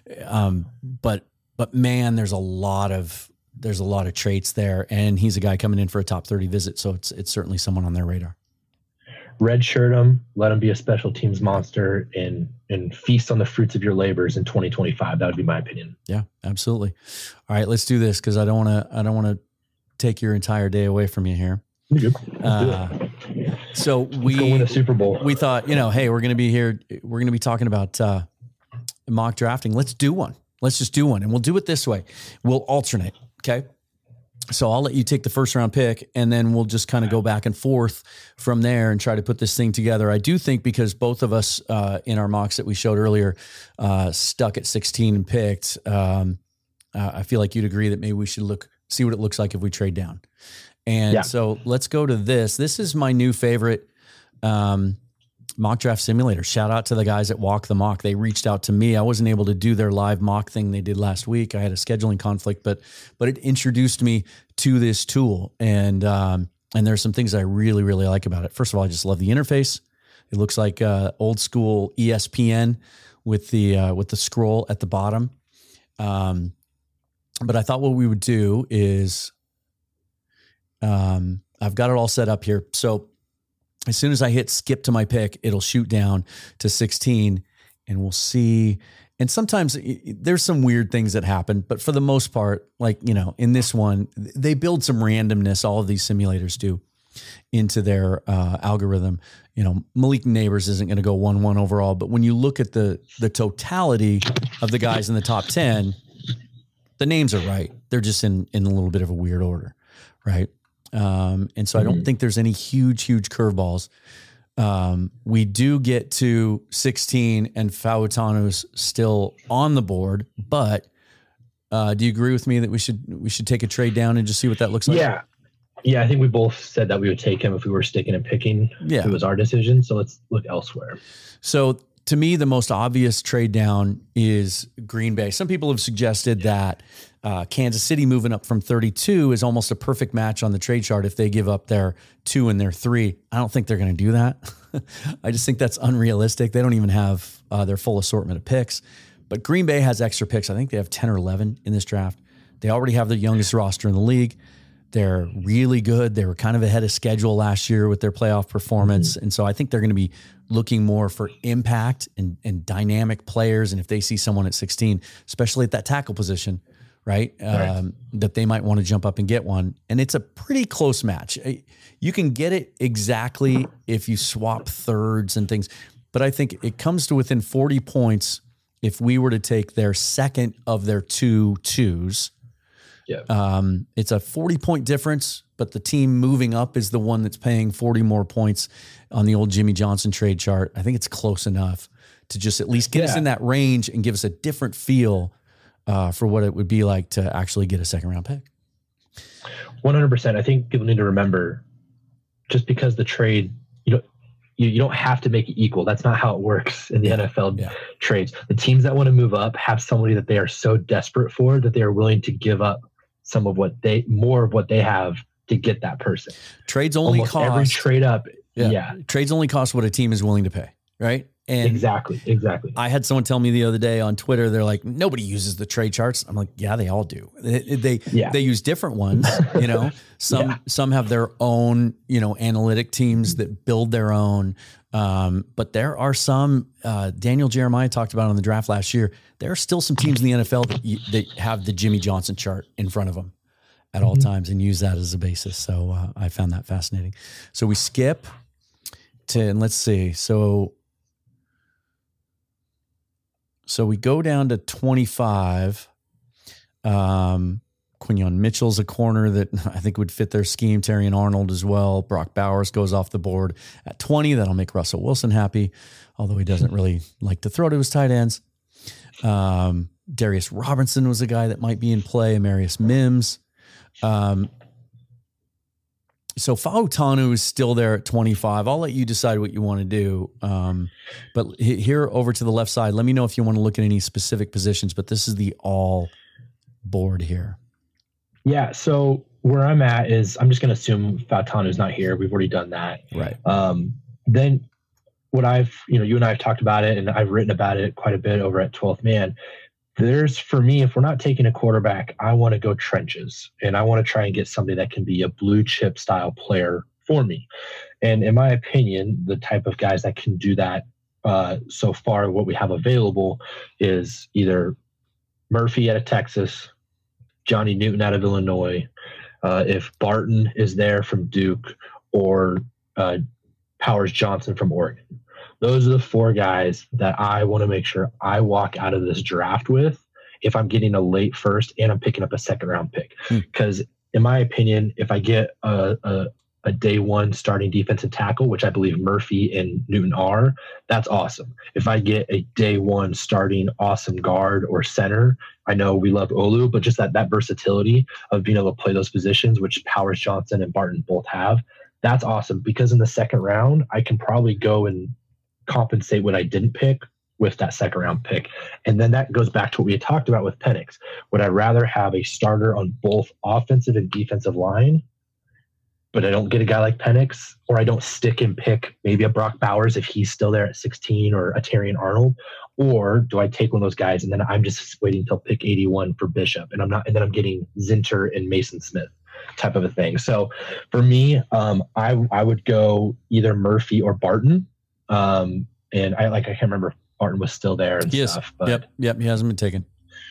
but man, there's a lot of traits there, and he's a guy coming in for a top 30 visit, so it's certainly someone on their radar. Redshirt him, let him be a special teams monster, and feast on the fruits of your labors in 2025. That would be my opinion. Yeah, absolutely. All right, let's do this because I don't want to take your entire day away from you here. So we go win a Super Bowl. We thought, hey, we're going to be here. We're going to be talking about mock drafting. Let's do one. Let's just do one. And we'll do it this way. We'll alternate. Okay. So I'll let you take the 1st round pick, and then we'll just kind of go back and forth from there and try to put this thing together. I do think because both of us in our mocks that we showed earlier stuck at 16 and picked, I feel like you'd agree that maybe we should see what it looks like if we trade down. And so let's go to this. This is my new favorite mock draft simulator. Shout out to the guys at Walk the Mock. They reached out to me. I wasn't able to do their live mock thing they did last week. I had a scheduling conflict, but it introduced me to this tool. And there's some things I really, really like about it. First of all, I just love the interface. It looks like old school ESPN with the scroll at the bottom. But I thought what we would do is I've got it all set up here. So as soon as I hit skip to my pick, it'll shoot down to 16 and we'll see. And sometimes there's some weird things that happen, but for the most part, like, in this one, they build some randomness. All of these simulators do into their algorithm. Malik Neighbors isn't going to go 1-1 overall, but when you look at the totality of the guys in the top 10, the names are right. They're just in a little bit of a weird order, right? And so I don't think there's any huge curveballs. We do get to 16 and Fautanu's still on the board, but Do you agree with me that we should take a trade down and just see what that looks like? Yeah, I think we both said that we would take him if we were sticking and picking. Yeah. If it was our decision. So let's look elsewhere. So to me, the most obvious trade down is Green Bay. Some people have suggested that Kansas City moving up from 32 is almost a perfect match on the trade chart if they give up their 2 and their 3. I don't think they're going to do that. I just think that's unrealistic. They don't even have their full assortment of picks. But Green Bay has extra picks. I think they have 10 or 11 in this draft. They already have the youngest roster in the league. They're really good. They were kind of ahead of schedule last year with their playoff performance. And so I think they're going to be looking more for impact and dynamic players. And if they see someone at 16, especially at that tackle position, right. That they might want to jump up and get one. And it's a pretty close match. You can get it exactly if you swap thirds and things. But I think it comes to within 40 points if we were to take their second of their 2 twos. Yeah. It's a 40-point difference, but the team moving up is the one that's paying 40 more points on the old Jimmy Johnson trade chart. I think it's close enough to just at least get us in that range and give us a different feel for what it would be like to actually get a second-round pick. 100%. I think people need to remember, just because the trade, you don't have to make it equal. That's not how it works in the NFL trades. The teams that want to move up have somebody that they are so desperate for that they are willing to give up more of what they have to get that person. Trades only Almost cost every trade up. Yeah. Trades only cost what a team is willing to pay. Right. And exactly. I had someone tell me the other day on Twitter, they're like, nobody uses the trade charts. I'm like, yeah, they all do. They use different ones, some have their own, analytic teams that build their own. But there are some, Daniel Jeremiah talked about on the draft last year. There are still some teams in the NFL that have the Jimmy Johnson chart in front of them at all times and use that as a basis. So I found that fascinating. So we skip and let's see. So we go down to 25. Quinyon Mitchell's a corner that I think would fit their scheme. Terrion Arnold as well. Brock Bowers goes off the board at 20. That'll make Russell Wilson happy, although he doesn't really like to throw to his tight ends. Darius Robinson was a guy that might be in play. Amarius Mims. So Fautanu is still there at 25. I'll let you decide what you want to do. But here over to the left side, let me know if you want to look at any specific positions, but this is the all board here. Yeah. So where I'm at is I'm just going to assume Fautanu's not here. We've already done that. Right. Then what you and I have talked about it and I've written about it quite a bit over at 12th Man. For me, if we're not taking a quarterback, I want to go trenches and I want to try and get somebody that can be a blue chip style player for me. And in my opinion, the type of guys that can do that so far, what we have available is either Murphy out of Texas, Johnny Newton out of Illinois, if Barton is there from Duke, or Powers Johnson from Oregon. Those are the 4 guys that I want to make sure I walk out of this draft with if I'm getting a late first and I'm picking up a second round pick. Because in my opinion, if I get a day 1 starting defensive tackle, which I believe Murphy and Newton are, that's awesome. If I get a day 1 starting awesome guard or center, I know we love Olu, but just that versatility of being able to play those positions, which Powers Johnson and Barton both have, that's awesome. Because in the second round, I can probably go and compensate what I didn't pick with that second round pick. And then that goes back to what we had talked about with Penix. Would I rather have a starter on both offensive and defensive line, but I don't get a guy like Penix, or I don't stick and pick maybe a Brock Bowers if he's still there at 16, or a Terrion Arnold? Or do I take one of those guys and then I'm just waiting until pick 81 for Bishop and then I'm getting Zinter and Mason Smith type of a thing. So for me, I would go either Murphy or Barton. And I can't remember if Barton was still there and stuff. But Yep. He hasn't been taken.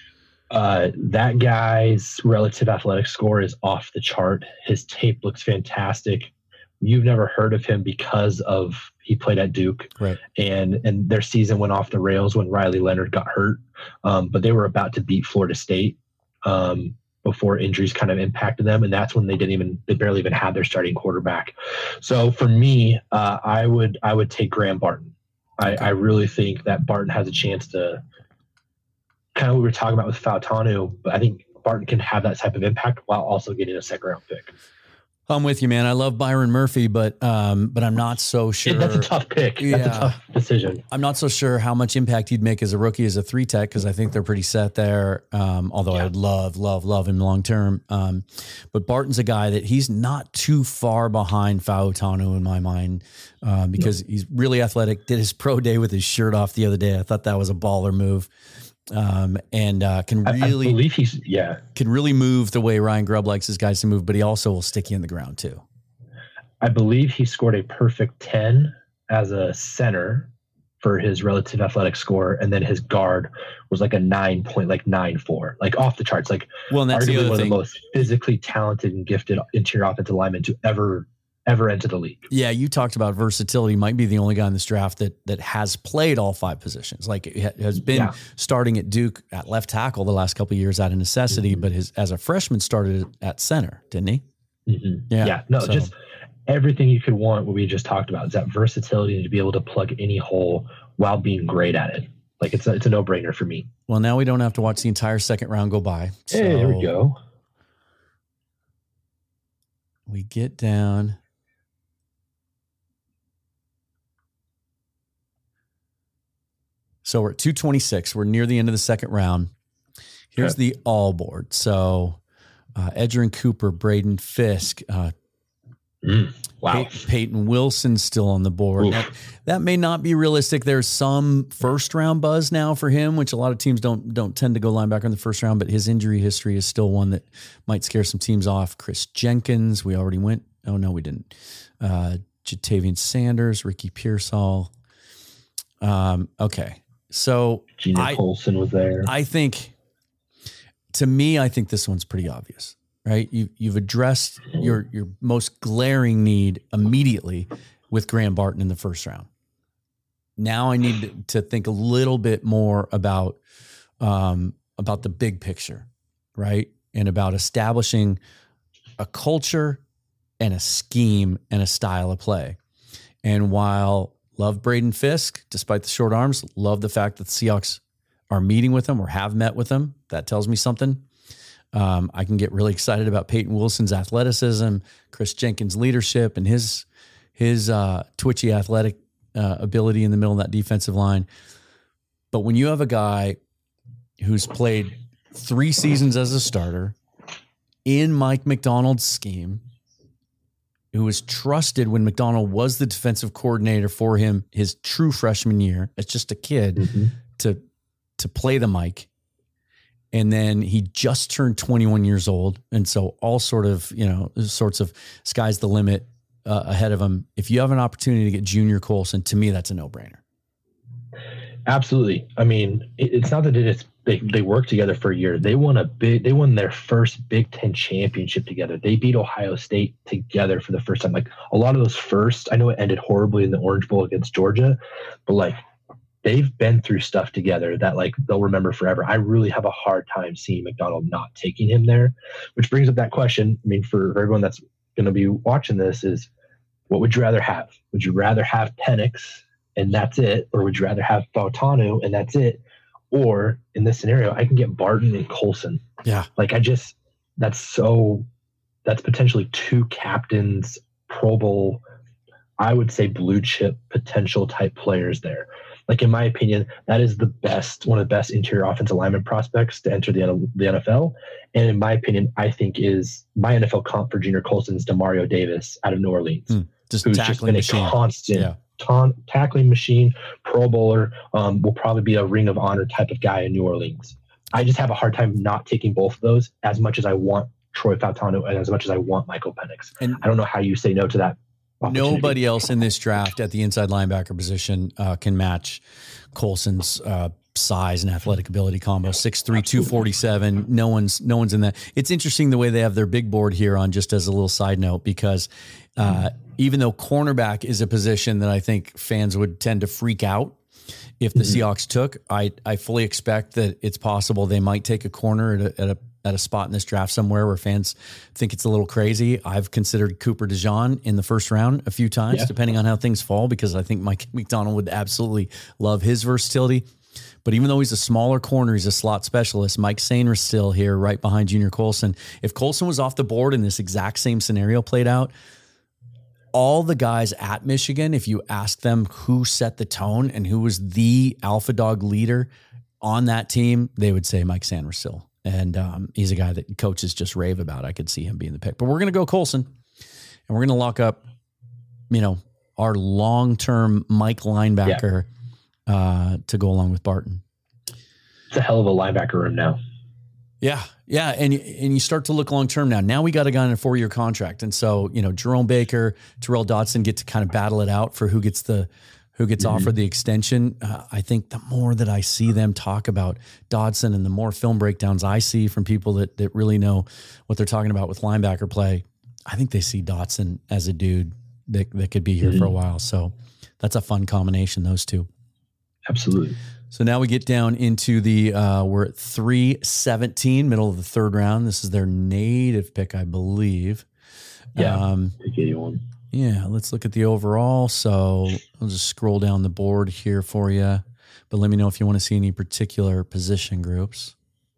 That guy's relative athletic score is off the chart. His tape looks fantastic. You've never heard of him because he played at Duke, right? And their season went off the rails when Riley Leonard got hurt. But they were about to beat Florida State before injuries kind of impacted them, and that's when they barely even had their starting quarterback. So for me, I would take Graham Barton. I really think that Barton has a chance to kind of what we were talking about with Fautanu, but I think Barton can have that type of impact while also getting a second round pick. I'm with you, man. I love Byron Murphy, but I'm not so sure. That's a tough pick. That's a tough decision. I'm not so sure how much impact he'd make as a rookie, as a 3-tech, because I think they're pretty set there. Although I would love him long term. But Barton's a guy that he's not too far behind Fautanu in my mind, because he's really athletic. Did his pro day with his shirt off the other day. I thought that was a baller move. Can really, I believe can really move the way Ryan Grubb likes his guys to move, but he also will stick you in the ground too. I believe he scored a perfect 10 as a center for his relative athletic score, and then his guard was like a 9.94, like off the charts. Like, well, and that's arguably the other one thing. of the most physically talented and gifted interior offensive linemen to ever enter the league. Yeah, you talked about versatility. Might be the only guy in this draft that has played all 5 positions. Like, has been starting at Duke at left tackle the last couple of years out of necessity, but as a freshman started at center, didn't he? Yeah. No, just everything you could want. What we just talked about is that versatility and to be able to plug any hole while being great at it. Like, it's a no brainer for me. Well, now we don't have to watch the entire second round go by. So hey, there we go. We get down. So we're at 226. We're near the end of the second round. Here's the all board. So Edgerrin Cooper, Braden Fisk, Peyton Wilson still on the board. That may not be realistic. There's some first round buzz now for him, which a lot of teams don't tend to go linebacker in the first round, but his injury history is still one that might scare some teams off. Chris Jenkins, we already went. Oh, no, we didn't. Jatavian Sanders, Ricky Pearsall. Okay. So Gina Colson was there. I think this one's pretty obvious, right? You've addressed your most glaring need immediately with Graham Barton in the first round. Now I need to think a little bit more about the big picture, right? And about establishing a culture and a scheme and a style of play. And while love Braden Fisk, despite the short arms, love the fact that the Seahawks are meeting with him or have met with him. That tells me something. I can get really excited about Peyton Wilson's athleticism, Chris Jenkins' leadership, and his twitchy athletic ability in the middle of that defensive line. But when you have a guy who's played 3 seasons as a starter in Mike Macdonald's scheme, who was trusted when McDonald was the defensive coordinator for him his true freshman year as just a kid to play the mic. And then he just turned 21 years old. And so all sorts of sky's the limit ahead of him. If you have an opportunity to get Junior Colson, to me, that's a no-brainer. Absolutely. I mean, it's not that they worked together for a year. They won their first Big Ten championship together. They beat Ohio State together for the first time. Like, a lot of those first, I know it ended horribly in the Orange Bowl against Georgia, but like, they've been through stuff together that like they'll remember forever. I really have a hard time seeing McDonald not taking him there, which brings up that question. I mean, for everyone that's going to be watching this, is what would you rather have? Would you rather have Penix and that's it? Or would you rather have Fautanu and that's it? Or in this scenario, I can get Barton and Colson. Yeah. Like, that's potentially 2 captains, Pro Bowl, I would say blue chip potential type players there. Like, in my opinion, that is one of the best interior offensive lineman prospects to enter the NFL. And in my opinion, I think is my NFL comp for Junior Colson is Demario Davis out of New Orleans, who's just been a constant tackling machine, Pro Bowler, will probably be a Ring of Honor type of guy in New Orleans. I just have a hard time not taking both of those as much as I want Troy Fautanu and as much as I want Michael Penix. And I don't know how you say no to that. Nobody else in this draft at the inside linebacker position can match Colson's size and athletic ability combo. 6'3", 247. No one's in that. It's interesting the way they have their big board here on, just as a little side note, because even though cornerback is a position that I think fans would tend to freak out if the Seahawks took, I fully expect that it's possible they might take a corner at a spot in this draft somewhere where fans think it's a little crazy. I've considered Cooper DeJean in the first round a few times, depending on how things fall, because I think Mike McDonald would absolutely love his versatility. But even though he's a smaller corner, he's a slot specialist. Mike Sainer still here right behind Junior Colson. If Colson was off the board and this exact same scenario played out, all the guys at Michigan, if you ask them who set the tone and who was the alpha dog leader on that team, they would say Mike Sainristil. And he's a guy that coaches just rave about. I could see him being the pick. But we're going to go Colson, and we're going to lock up, our long-term Mike linebacker to go along with Barton. It's a hell of a linebacker room now. Yeah. And you start to look long-term now. Now we got a guy on a 4-year contract. And so, Jerome Baker, Terrell Dodson get to kind of battle it out for who gets offered the extension. I think the more that I see them talk about Dodson and the more film breakdowns I see from people that really know what they're talking about with linebacker play, I think they see Dodson as a dude that could be here for a while. So that's a fun combination, those two. Absolutely. So now we get down into we're at 317, middle of the third round. This is their native pick, I believe. Yeah, pick 81. Yeah, let's look at the overall. So I'll just scroll down the board here for you. But let me know if you want to see any particular position groups.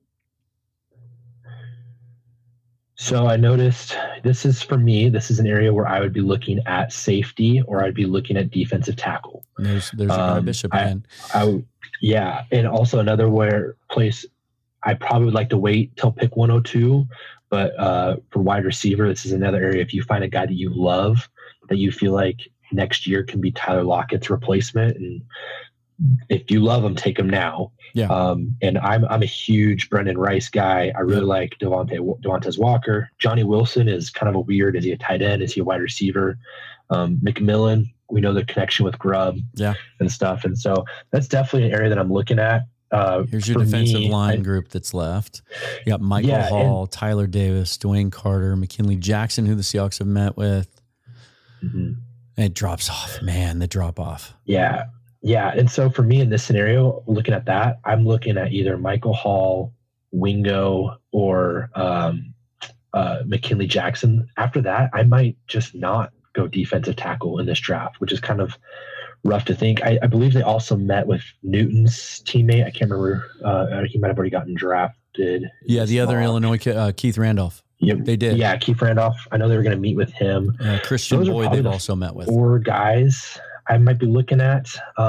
So I noticed this is an area where I would be looking at safety or I'd be looking at defensive tackle. There's a guy Bishop again. And also another place I probably would like to wait till pick 102. But for wide receiver, this is another area. If you find a guy that you love, that you feel like next year can be Tyler Lockett's replacement, and if you love him, take him now. Yeah. And I'm a huge Brendan Rice guy. I really like Devontae Walker. Johnny Wilson is kind of a weird. Is he a tight end? Is he a wide receiver? McMillan, we know the connection with Grubb and stuff. And so that's definitely an area that I'm looking at. Here's your defensive line group that's left. You got Michael Hall, Tyler Davis, Dwayne Carter, McKinley Jackson, who the Seahawks have met with. And it drops off. Man, the drop off. Yeah. Yeah. And so for me in this scenario, looking at that, I'm looking at either Michael Hall, Wingo, or McKinley Jackson. After that, I might just not go defensive tackle in this draft, which is kind of rough to think. I believe they also met with Newton's teammate. I can't remember. He might have already gotten drafted. Yeah, the other Illinois, Keith Randolph. Yep. They did. Yeah, Keith Randolph. I know they were going to meet with him. Christian Boyd they've also met with. 4 guys I might be looking at.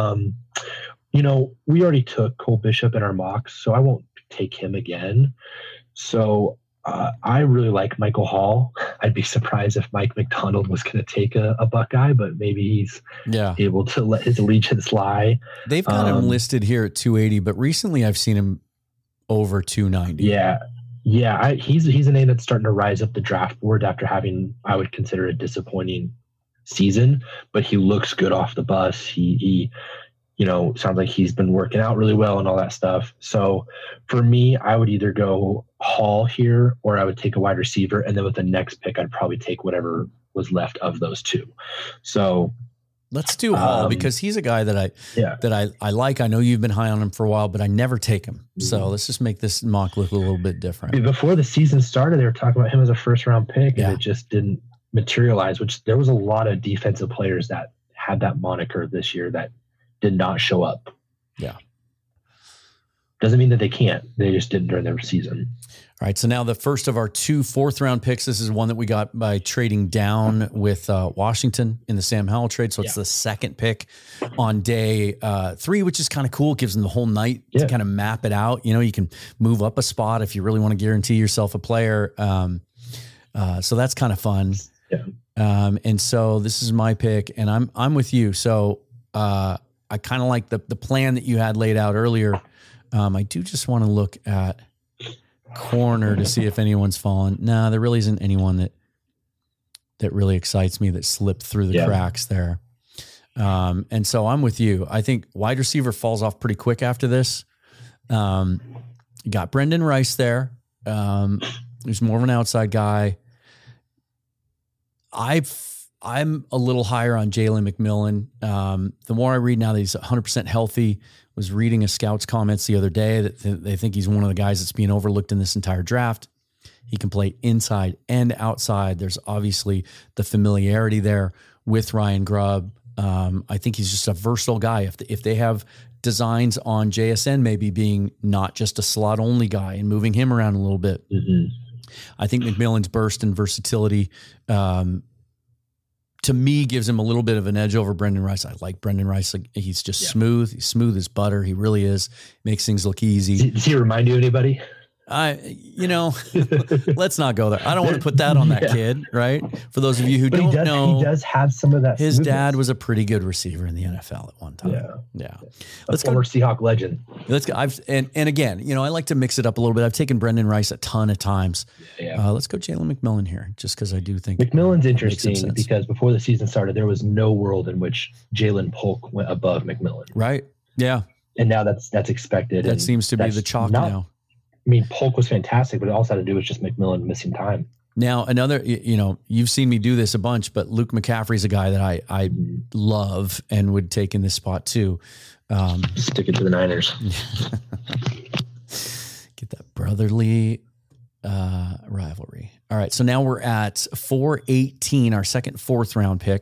We already took Cole Bishop in our mocks, so I won't take him again. So I really like Michael Hall. I'd be surprised if Mike McDonald was going to take a Buckeye, but maybe he's able to let his allegiance lie. They've got him listed here at 280, but recently I've seen him over 290. Yeah. He's a name that's starting to rise up the draft board after having, I would consider, a disappointing season, but he looks good off the bus. He sounds like he's been working out really well and all that stuff. So for me, I would either go Hall here or I would take a wide receiver. And then with the next pick, I'd probably take whatever was left of those two. So let's do Hall because he's a guy that I like. I know you've been high on him for a while, but I never take him. So let's just make this mock look a little bit different. Before the season started, they were talking about him as a first-round pick, and it just didn't materialize, which there was a lot of defensive players that had that moniker this year that did not show up. Yeah. Doesn't mean that they can't. They just didn't during their season. All right. So now the first of our 2 fourth-round picks. This is one that we got by trading down with Washington in the Sam Howell trade. So it's the second pick on day 3, which is kind of cool. It gives them the whole night to kind of map it out. You can move up a spot if you really want to guarantee yourself a player. So that's kind of fun. Yeah. And so this is my pick, and I'm with you. So I kind of like the plan that you had laid out earlier. I do just want to look at corner to see if anyone's fallen. No, there really isn't anyone that really excites me that slipped through the cracks there. And so I'm with you. I think wide receiver falls off pretty quick after this. You got Brendan Rice there. Who's more of an outside guy. I'm a little higher on Jalen McMillan. The more I read now that he's 100% healthy, was reading a scout's comments the other day that they think he's one of the guys that's being overlooked in this entire draft. He can play inside and outside. There's obviously the familiarity there with Ryan Grubb. I think he's just a versatile guy. If they have designs on JSN maybe being not just a slot only guy and moving him around a little bit, I think McMillan's burst and versatility to me gives him a little bit of an edge over Brendan Rice. I like Brendan Rice. Like, he's just smooth. He's smooth as butter. He really is. Makes things look easy. Does he remind you of anybody? Let's not go there. I don't want to put that on that kid, right? For those of you who don't know, he does have some of that. His dad was a pretty good receiver in the NFL at one time. Yeah. Let's go. Former Seahawk legend. Let's go. And again, I like to mix it up a little bit. I've taken Brendan Rice a ton of times. Let's go Jalen McMillan here, just because I do think McMillan's interesting because before the season started, there was no world in which Jalen Polk went above McMillan. Right. Yeah. And now that's expected. That seems to be the chalk now. I mean, Polk was fantastic, but it also had to do with just McMillan missing time. Now, another, you've seen me do this a bunch, but Luke McCaffrey's a guy that I love and would take in this spot too. Stick it to the Niners. Get that brotherly rivalry. All right, so now we're at 418, our second fourth round pick.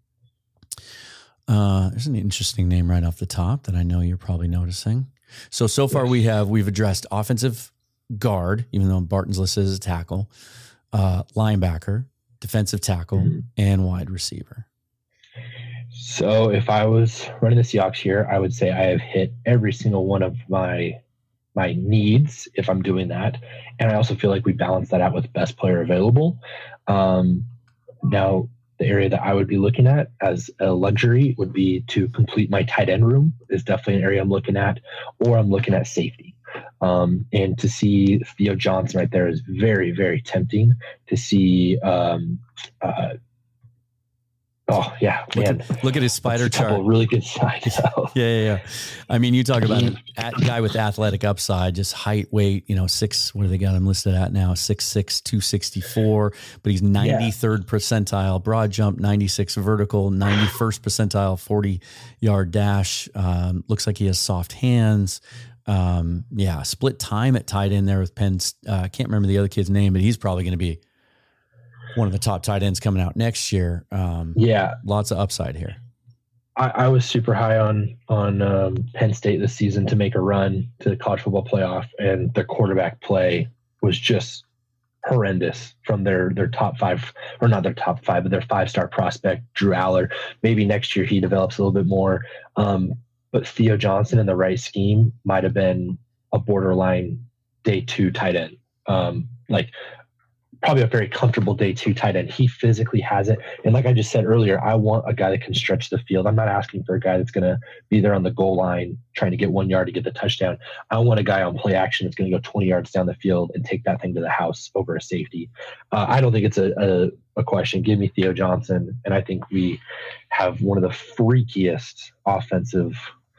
There's an interesting name right off the top that I know you're probably noticing. So far we've addressed offensive guard, even though Barton's listed as a tackle, linebacker, defensive tackle, and wide receiver. So if I was running the Seahawks here, I would say I have hit every single one of my needs if I'm doing that. And I also feel like we balance that out with best player available. Now, the area that I would be looking at as a luxury would be to complete my tight end room is definitely an area I'm looking at, or I'm looking at safety. And to see Theo Johnson right there is very, very tempting. To see, look at his spider chart. Really good side. Yeah. I mean, you talk about a guy with athletic upside, just height, weight, 6, what do they got him listed at now? 6'6", 264, but he's 93rd percentile broad jump, 96 vertical, 91st percentile 40-yard dash. Looks like he has soft hands. Split time at tight end there with Penn. I can't remember the other kid's name, but he's probably going to be one of the top tight ends coming out next year. Lots of upside here. I was super high on Penn State this season to make a run to the college football playoff, and their quarterback play was just horrendous from their top five, or not their top five, but their 5-star prospect, Drew Aller. Maybe next year he develops a little bit more. But Theo Johnson in the right scheme might have been a borderline day 2 tight end. Probably a very comfortable day 2 tight end. He physically has it. And like I just said earlier, I want a guy that can stretch the field. I'm not asking for a guy that's going to be there on the goal line trying to get 1 yard to get the touchdown. I want a guy on play action that's going to go 20 yards down the field and take that thing to the house over a safety. I don't think it's a question. Give me Theo Johnson. And I think we have one of the freakiest offensive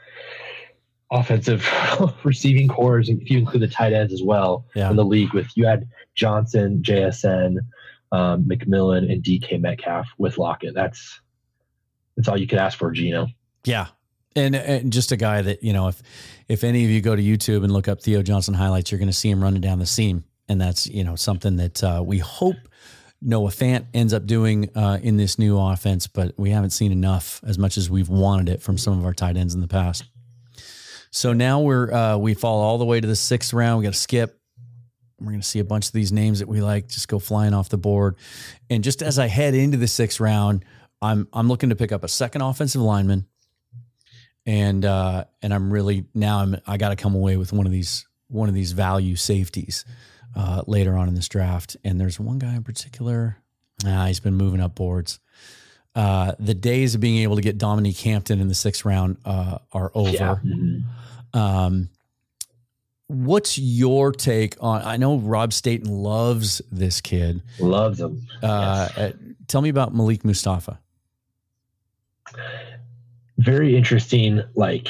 receiving cores, if you include the tight ends as well, in the league. With you had Johnson, JSN, McMillan, and DK Metcalf with Lockett. That's all you could ask for, Gino. Yeah. And just a guy that, if any of you go to YouTube and look up Theo Johnson highlights, you're going to see him running down the seam. And that's, something that we hope Noah Fant ends up doing in this new offense, but we haven't seen enough as much as we've wanted it from some of our tight ends in the past. So now we fall all the way to the 6th round. We got to skip. We're going to see a bunch of these names that we like just go flying off the board. And just as I head into the 6th round, I'm looking to pick up a second offensive lineman. And I'm really I got to come away with one of these value safeties later on in this draft. And there's one guy in particular. He's been moving up boards. The days of being able to get Dominique Hampton in the 6th round are over. Yeah. What's your take on? I know Rob Staten loves this kid. Loves him. Tell me about Malik Mustafa. Very interesting.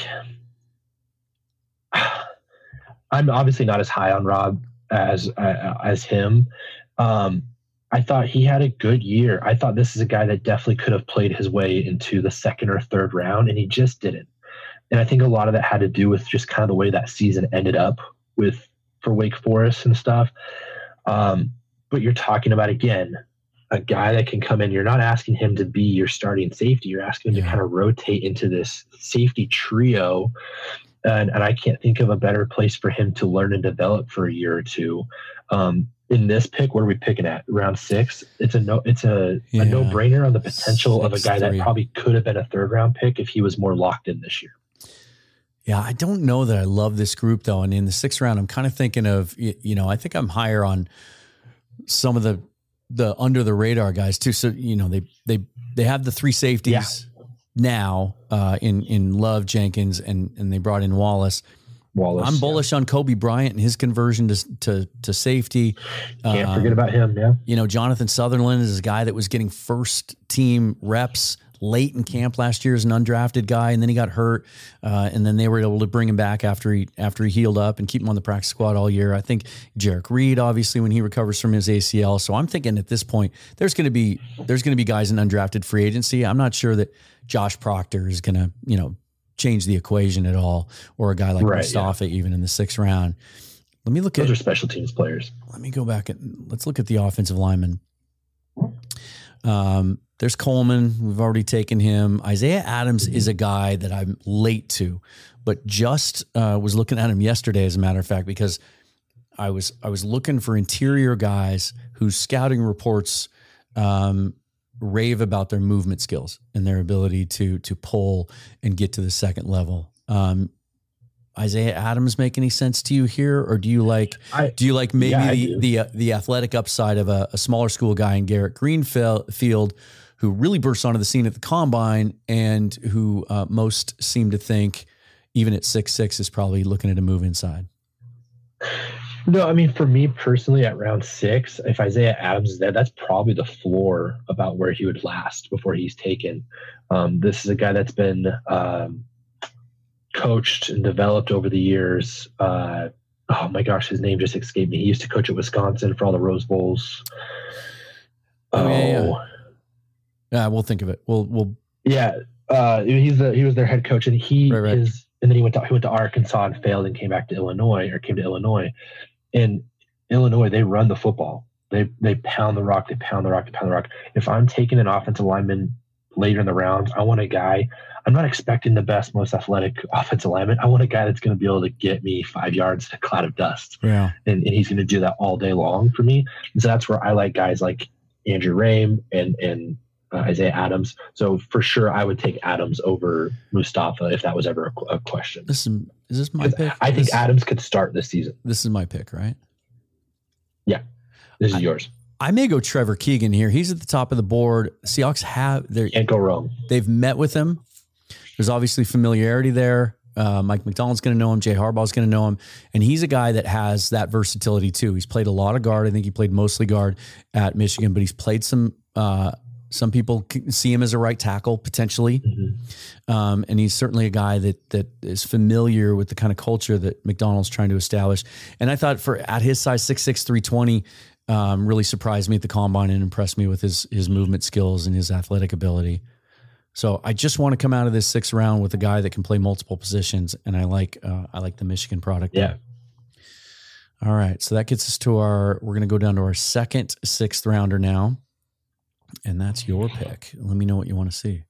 I'm obviously not as high on Rob as him. I thought he had a good year. I thought this is a guy that definitely could have played his way into the 2nd or 3rd round, and he just didn't. And I think a lot of that had to do with just kind of the way that season ended up for Wake Forest and stuff. But you're talking about, again, a guy that can come in. You're not asking him to be your starting safety. You're asking him to kind of rotate into this safety trio. And I can't think of a better place for him to learn and develop for a year or two. In this pick, what are we picking at? Round 6? It's a no-brainer on the potential of a guy that probably could have been a third-round pick if he was more locked in this year. Yeah, I don't know that I love this group, though. And in the 6th round, I'm kind of thinking of, I think I'm higher on some of the under the radar guys too. So, they have the 3 safeties now in Love, Jenkins, and they brought in Wallace. I'm bullish on Kobe Bryant and his conversion to safety. Can't forget about him. Yeah. Jonathan Sutherland is a guy that was getting first team reps late in camp last year as an undrafted guy, and then he got hurt, and then they were able to bring him back after he healed up and keep him on the practice squad all year. I think Jarek Reed, obviously, when he recovers from his ACL. So I'm thinking at this point there's going to be guys in undrafted free agency. I'm not sure that Josh Proctor is going to change the equation at all, or a guy like Mustafa even in the 6th round. Let me look those are special teams players. Let me go back and let's look at the offensive linemen. There's Coleman. We've already taken him. Isaiah Adams is a guy that I'm late to, but just was looking at him yesterday, as a matter of fact, because I was looking for interior guys whose scouting reports rave about their movement skills and their ability to pull and get to the second level. Isaiah Adams make any sense to you here, or do you like maybe the athletic upside of a smaller school guy in Garrett Greenfield, who really burst onto the scene at the combine and who most seem to think, even at 6'6", is probably looking at a move inside? No, I mean, for me personally, at round 6, if Isaiah Adams is there, that's probably the floor about where he would last before he's taken. This is a guy that's been coached and developed over the years. Oh my gosh, his name just escaped me. He used to coach at Wisconsin for all the Rose Bowls. Yeah, we'll think of it. We'll. Yeah, he was their head coach, and and then he went to Arkansas and failed, and came to Illinois. And Illinois, they run the football. They pound the rock. They pound the rock. If I'm taking an offensive lineman later in the rounds, I want a guy. I'm not expecting the best, most athletic offensive lineman. I want a guy that's going to be able to get me 5 yards in a cloud of dust. Yeah, and he's going to do that all day long for me. And so that's where I like guys like Andrew Rame and Isaiah Adams. So for sure, I would take Adams over Mustafa if that was ever a question. Is this my pick? I think Adams could start this season. This is my pick, right? Yeah, this is yours. I may go Trevor Keegan here. He's at the top of the board. Seahawks can't go wrong. They've met with him. There's obviously familiarity there. Mike McDonald's going to know him. Jay Harbaugh's going to know him. And he's a guy that has that versatility too. He's played a lot of guard. I think he played mostly guard at Michigan, but he's played some people see him as a right tackle potentially. Mm-hmm. And he's certainly a guy that is familiar with the kind of culture that McDonald's trying to establish. And I thought at his size, 6'6", 320, really surprised me at the combine and impressed me with his movement skills and his athletic ability. So I just want to come out of this 6th round with a guy that can play multiple positions. And I like the Michigan product. Yeah. All right. So that gets us to we're going to go down to our second 6th rounder now. And that's your pick. Let me know what you want to see.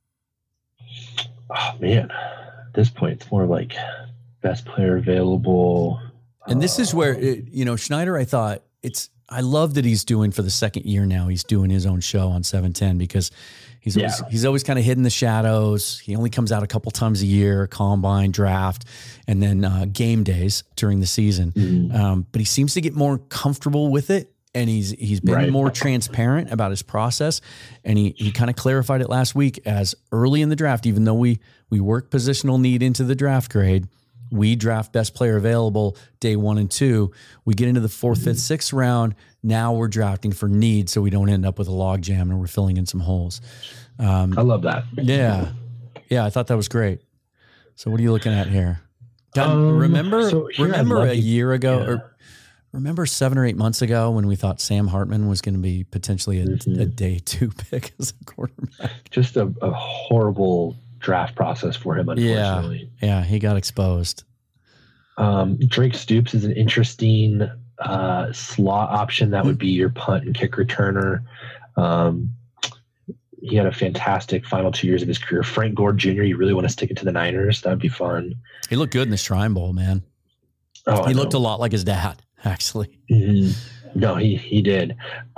Oh, man. At this point, it's more like best player available. And this is where, Schneider, I love that he's doing for the second year now. He's doing his own show on 710 because he's always kind of hidden the shadows. He only comes out a couple times a year, combine, draft, and then game days during the season. Mm-hmm. But he seems to get more comfortable with it. And he's been more transparent about his process, and he kind of clarified it last week as early in the draft. Even though we work positional need into the draft grade, we draft best player available day 1 and 2. We get into the 4th, 5th, 6th round. Now we're drafting for need, so we don't end up with a log jam and we're filling in some holes. I love that. Yeah, I thought that was great. So what are you looking at here? Remember a year ago or. Remember 7 or 8 months ago when we thought Sam Hartman was going to be potentially a day 2 pick as a quarterback? Just a horrible draft process for him, unfortunately. Yeah, he got exposed. Drake Stoops is an interesting slot option. That would be your punt and kick returner. He had a fantastic final 2 years of his career. Frank Gore Jr., you really want to stick it to the Niners? That'd be fun. He looked good in the Shrine Bowl, man. Oh, he looked a lot like his dad, actually. Mm-hmm. No, he did.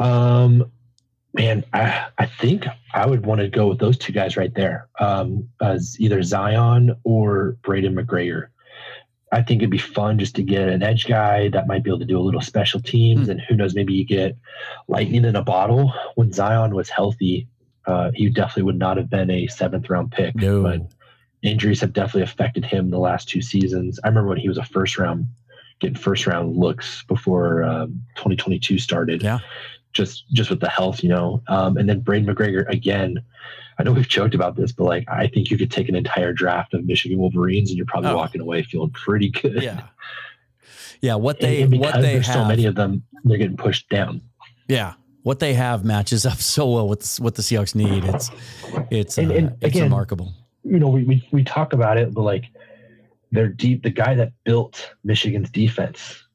Man, I think I would want to go with those two guys right there, as either Zion or Braden McGregor. I think it'd be fun just to get an edge guy that might be able to do a little special teams, and who knows, maybe you get lightning in a bottle. When Zion was healthy, he definitely would not have been a 7th round pick. No. But injuries have definitely affected him the last 2 seasons. I remember when he was getting first round looks before 2022 started. Yeah. Just with the health, and then Braden McGregor again. I know we've joked about this, but like, I think you could take an entire draft of Michigan Wolverines and you're probably walking away feeling pretty good. Yeah. Yeah. There's so many of them, they're getting pushed down. Yeah. What they have matches up so well with what the Seahawks need. It's again, remarkable. We talk about it, but like, they're deep. The guy that built Michigan's defense,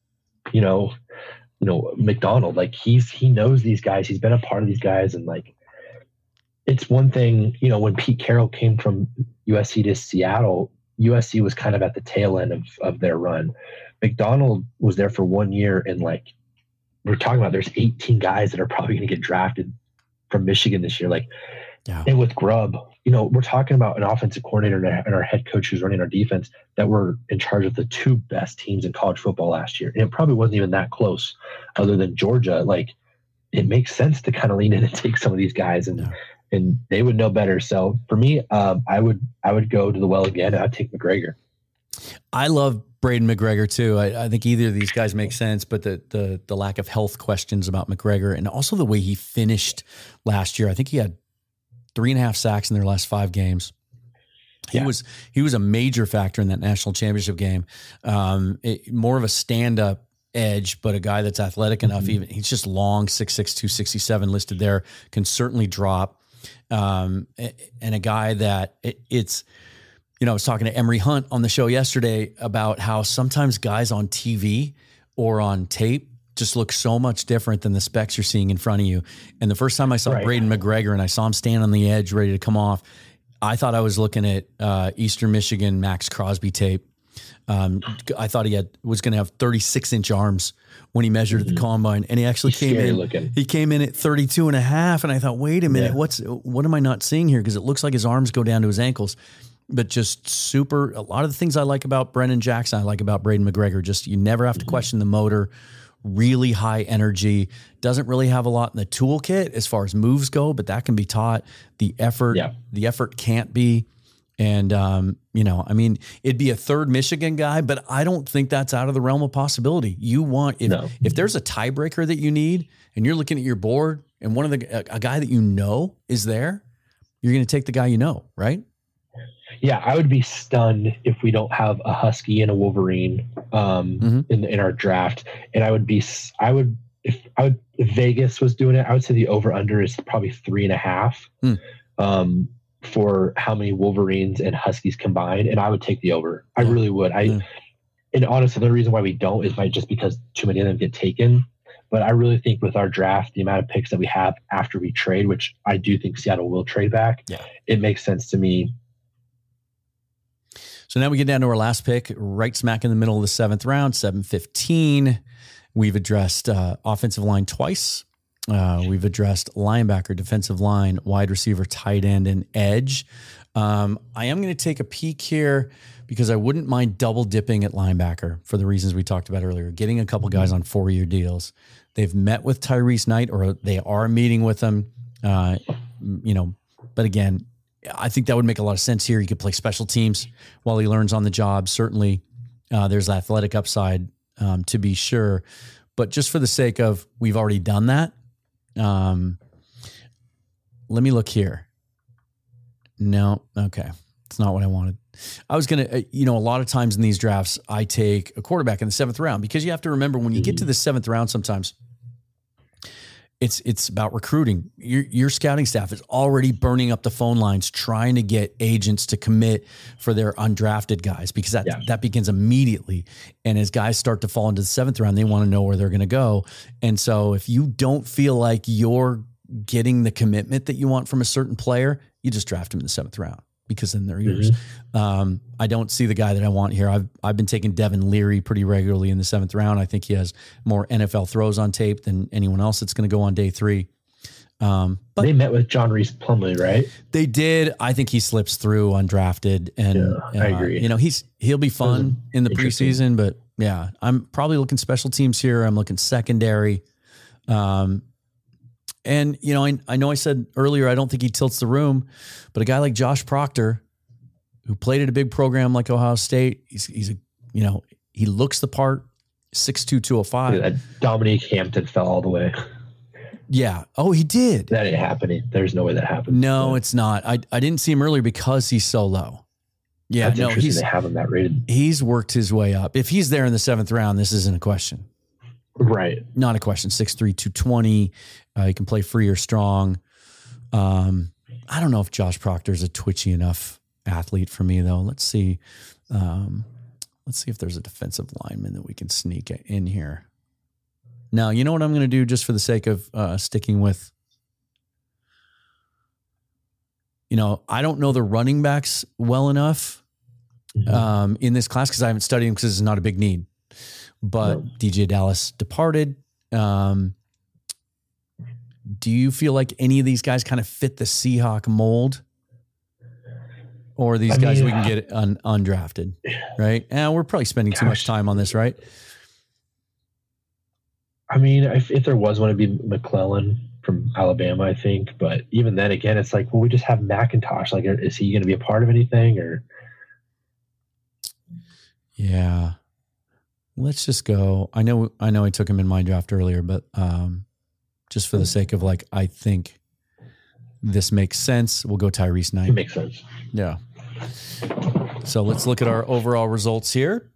McDonald, like he knows these guys. He's been a part of these guys, and like, it's one thing, when Pete Carroll came from USC to Seattle, USC was kind of at the tail end of their run. McDonald was there for 1 year, and like, we're talking about, there's 18 guys that are probably going to get drafted from Michigan this year. Like, yeah. And with Grubb, we're talking about an offensive coordinator and our head coach who's running our defense that were in charge of the 2 best teams in college football last year. And it probably wasn't even that close other than Georgia. Like, it makes sense to kind of lean in and take some of these guys, and they would know better. So for me, I would go to the well again, and I'd take McGregor. I love Braden McGregor too. I think either of these guys make sense, but the lack of health questions about McGregor, and also the way he finished last year. I think he had 3.5 sacks in their last 5 games. He was a major factor in that national championship game. More of a stand-up edge, but a guy that's athletic enough. Mm-hmm. Even he's just long, 6'6", 267 listed there, can certainly drop. And a guy that it's. I was talking to Emery Hunt on the show yesterday about how sometimes guys on TV or on tape just look so much different than the specs you're seeing in front of you. And the first time I saw Braden McGregor and I saw him stand on the edge ready to come off, I thought I was looking at Eastern Michigan Max Crosby tape. I thought he was going to have 36-inch arms when he measured at the combine, and he actually came in. He came in at 32 and a half, and I thought, wait a minute, what am I not seeing here? Because it looks like his arms go down to his ankles. But just a lot of the things I like about Brennan Jackson, I like about Braden McGregor. Just, you never have to question the motor, really high energy, doesn't really have a lot in the toolkit as far as moves go, but that can be taught. The effort can't be. And, it'd be a third Michigan guy, but I don't think that's out of the realm of possibility. If there's a tiebreaker that you need and you're looking at your board and a guy that is there, you're going to take the guy right? Yeah, I would be stunned if we don't have a Husky and a Wolverine in our draft. And if Vegas was doing it, I would say the over under is probably 3.5 for how many Wolverines and Huskies combined, and I would take the over. I really would. And honestly, the reason why we don't is just because too many of them get taken. But I really think with our draft, the amount of picks that we have after we trade, which I do think Seattle will trade back, it makes sense to me. So now we get down to our last pick, right smack in the middle of the 7th round, 7:15. We've addressed offensive line twice. We've addressed linebacker, defensive line, wide receiver, tight end, and edge. I am going to take a peek here because I wouldn't mind double dipping at linebacker for the reasons we talked about earlier, getting a couple guys on 4-year deals. They've met with Tyrese Knight, or they are meeting with him, but again, I think that would make a lot of sense here. He could play special teams while he learns on the job. Certainly, there's athletic upside to be sure. But just for the sake of, we've already done that. Let me look here. No, okay. It's not what I wanted. I was going to, a lot of times in these drafts, I take a quarterback in the 7th round, because you have to remember when you get to the 7th round, sometimes it's about recruiting. Your scouting staff is already burning up the phone lines trying to get agents to commit for their undrafted guys, because that begins immediately. And as guys start to fall into the 7th round, they want to know where they're going to go. And so if you don't feel like your getting the commitment that you want from a certain player, you just draft him in the 7th round because then they're yours. I don't see the guy that I want here. I've been taking Devin Leary pretty regularly in the 7th round. I think he has more NFL throws on tape than anyone else that's going to go on day 3. But they met with John Reese Plumlee, right? They did. I think he slips through undrafted, and I agree. He'll be fun in the preseason, but yeah, I'm probably looking special teams here. I'm looking secondary. And I know I said earlier, I don't think he tilts the room, but a guy like Josh Proctor, who played at a big program like Ohio State, he looks the part, 6'2", 205. That Dominique Hampton fell all the way. Yeah. Oh, he did. That ain't happening. There's no way that happened. No, it's not. I didn't see him earlier because he's so low. Yeah, That's interesting they have him that rated. He's worked his way up. If he's there in the 7th round, this isn't a question. Right. Not a question. 6'3", 220. He can play free or strong. I don't know if Josh Proctor is a twitchy enough athlete for me, though. Let's see. Let's see if there's a defensive lineman that we can sneak in here. Now, you know what I'm going to do just for the sake of sticking with, I don't know the running backs well enough in this class because I haven't studied them because it's not a big need. But DJ Dallas departed. Do you feel like any of these guys kind of fit the Seahawk mold? Or are these guys we can get undrafted, right? And we're probably spending too much time on this, right? I mean, if there was one, it'd be McClellan from Alabama, I think. But even then, again, it's like, well, we just have McIntosh. Like, is he going to be a part of anything? Or yeah, let's just go. I know I took him in my draft earlier, but just for the sake of I think this makes sense. We'll go Tyrese Knight. It makes sense. Yeah. So let's look at our overall results here.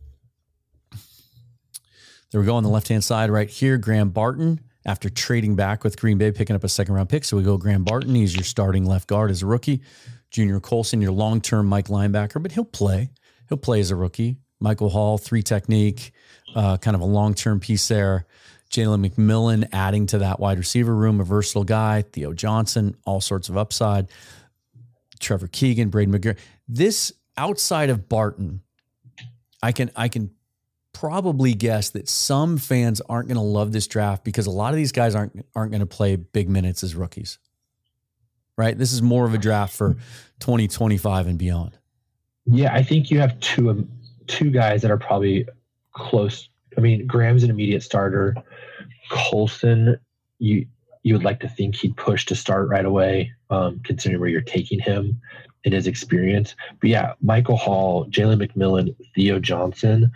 There we go on the left-hand side right here. Graham Barton, after trading back with Green Bay, picking up a 2nd-round pick. So we go Graham Barton. He's your starting left guard as a rookie. Junior Colson, your long-term Mike linebacker, but he'll play. He'll play as a rookie. Michael Hall, 3 technique, kind of a long-term piece there. Jalen McMillan adding to that wide receiver room, a versatile guy. Theo Johnson, all sorts of upside. Trevor Keegan, Braden McGarry. This, outside of Barton, I can probably guess that some fans aren't going to love this draft because a lot of these guys aren't going to play big minutes as rookies, right? This is more of a draft for 2025 and beyond. Yeah, I think you have two guys that are probably close. I mean, Graham's an immediate starter. Colson, you would like to think he'd push to start right away, considering where you're taking him in his experience. But yeah, Michael Hall, Jalen McMillan, Theo Johnson,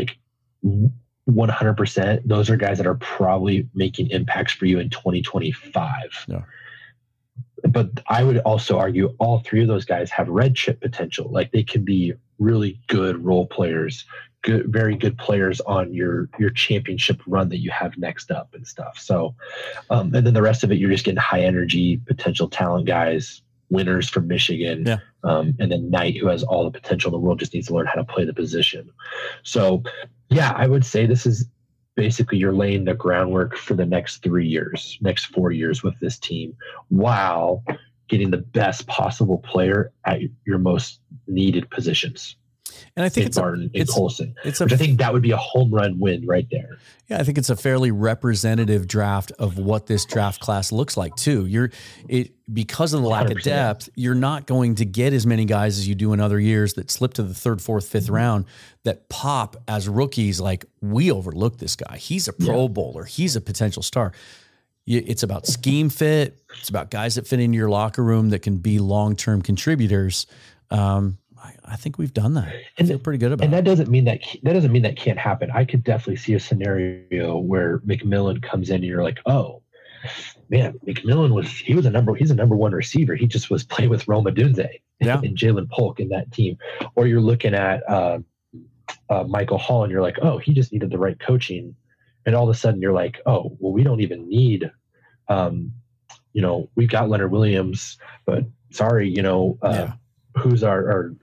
100%. Those are guys that are probably making impacts for you in 2025. Yeah. But I would also argue all 3 of those guys have red chip potential. They can be really good role players, very good players on your championship run that you have next up and stuff. So, and then the rest of it, you're just getting high energy potential talent guys, winners from Michigan. Yeah. And then Knight, who has all the potential in the world, just needs to learn how to play the position. So yeah, I would say this is basically you're laying the groundwork for the next 4 years with this team while getting the best possible player at your most needed positions. And I think it's Barton and Colson, which I think that would be a home run win right there. Yeah, I think it's a fairly representative draft of what this draft class looks like too. Because of the lack 100%. Of depth, you're not going to get as many guys as you do in other years that slip to the 3rd, 4th, 5th round that pop as rookies. We overlooked this guy. He's a Pro Bowler. He's a potential star. It's about scheme fit. It's about guys that fit into your locker room that can be long-term contributors. I think we've done that. I feel pretty good about it. And that doesn't mean that can't happen. I could definitely see a scenario where McMillan comes in and you're like, oh man, McMillan he's a number 1 receiver. He just was playing with Rome Odunze and Jalen Polk in that team. Or you're looking at Michael Hall and you're like, oh, he just needed the right coaching. And all of a sudden you're like, oh, well, we don't even need, we've got Leonard Williams, but sorry, who's our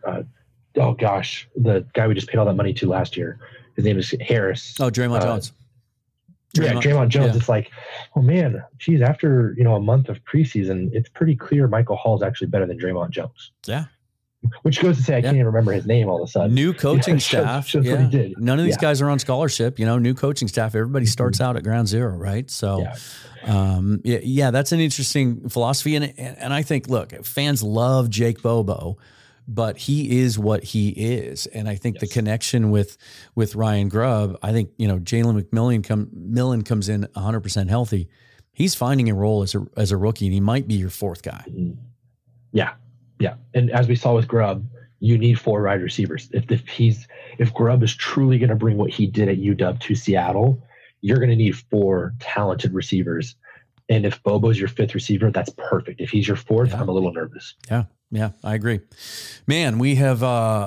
the guy we just paid all that money to last year. His name is Harris. Oh, Draymond Jones. Draymond Jones. It's like, oh man, geez, after a month of preseason, it's pretty clear Michael Hall is actually better than Draymond Jones. Yeah. Which goes to say I can't even remember his name all of a sudden. New coaching staff. Shows what he did. None of these guys are on scholarship. New coaching staff. Everybody starts out at ground zero, right? So, that's an interesting philosophy. And I think, look, fans love Jake Bobo, but he is what he is. And I think the connection with Ryan Grubb, I think, Jalen McMillan comes in 100% healthy. He's finding a role as a rookie, and he might be your fourth guy. Yeah. Yeah. And as we saw with Grubb, you need 4 wide receivers. If Grubb is truly going to bring what he did at UW to Seattle, you're going to need 4 talented receivers. And if Bobo's your 5th receiver, that's perfect. If he's your 4th, I'm a little nervous. Yeah, I agree. Man, we have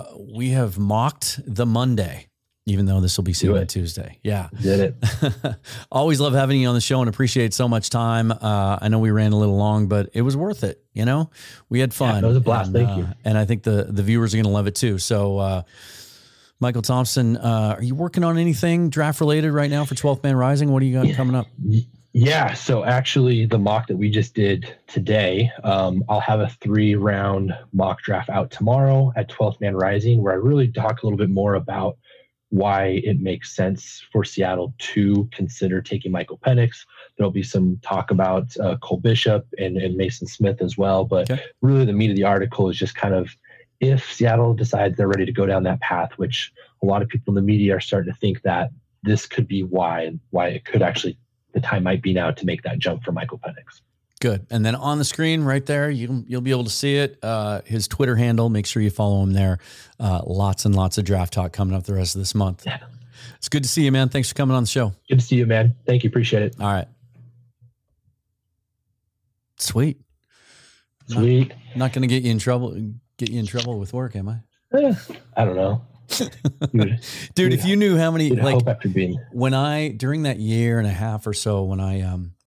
mocked the Monday, even though this will be seen on Tuesday. Yeah. Did it. Always love having you on the show and appreciate so much time. I know we ran a little long, but it was worth it. We had fun. Yeah, it was a blast. Thank you. And I think the viewers are going to love it too. So, Michael Thompson, are you working on anything draft related right now for 12th Man Rising? What do you got coming up? Yeah. So actually the mock that we just did today, I'll have a 3-round mock draft out tomorrow at 12th Man Rising, where I really talk a little bit more about why it makes sense for Seattle to consider taking Michael Penix. There'll be some talk about Cole Bishop and Mason Smith as well. But really the meat of the article is just kind of if Seattle decides they're ready to go down that path, which a lot of people in the media are starting to think that this could be why it could actually, the time might be now to make that jump for Michael Penix. Good. And then on the screen right there, you'll be able to see it. His Twitter handle, make sure you follow him there. Lots and lots of draft talk coming up the rest of this month. Yeah. It's good to see you, man. Thanks for coming on the show. Good to see you, man. Thank you. Appreciate it. All right. Sweet. Not going to get you in trouble with work, am I? I don't know. Dude, if you knew how many, hope after being during that year and a half or so, when I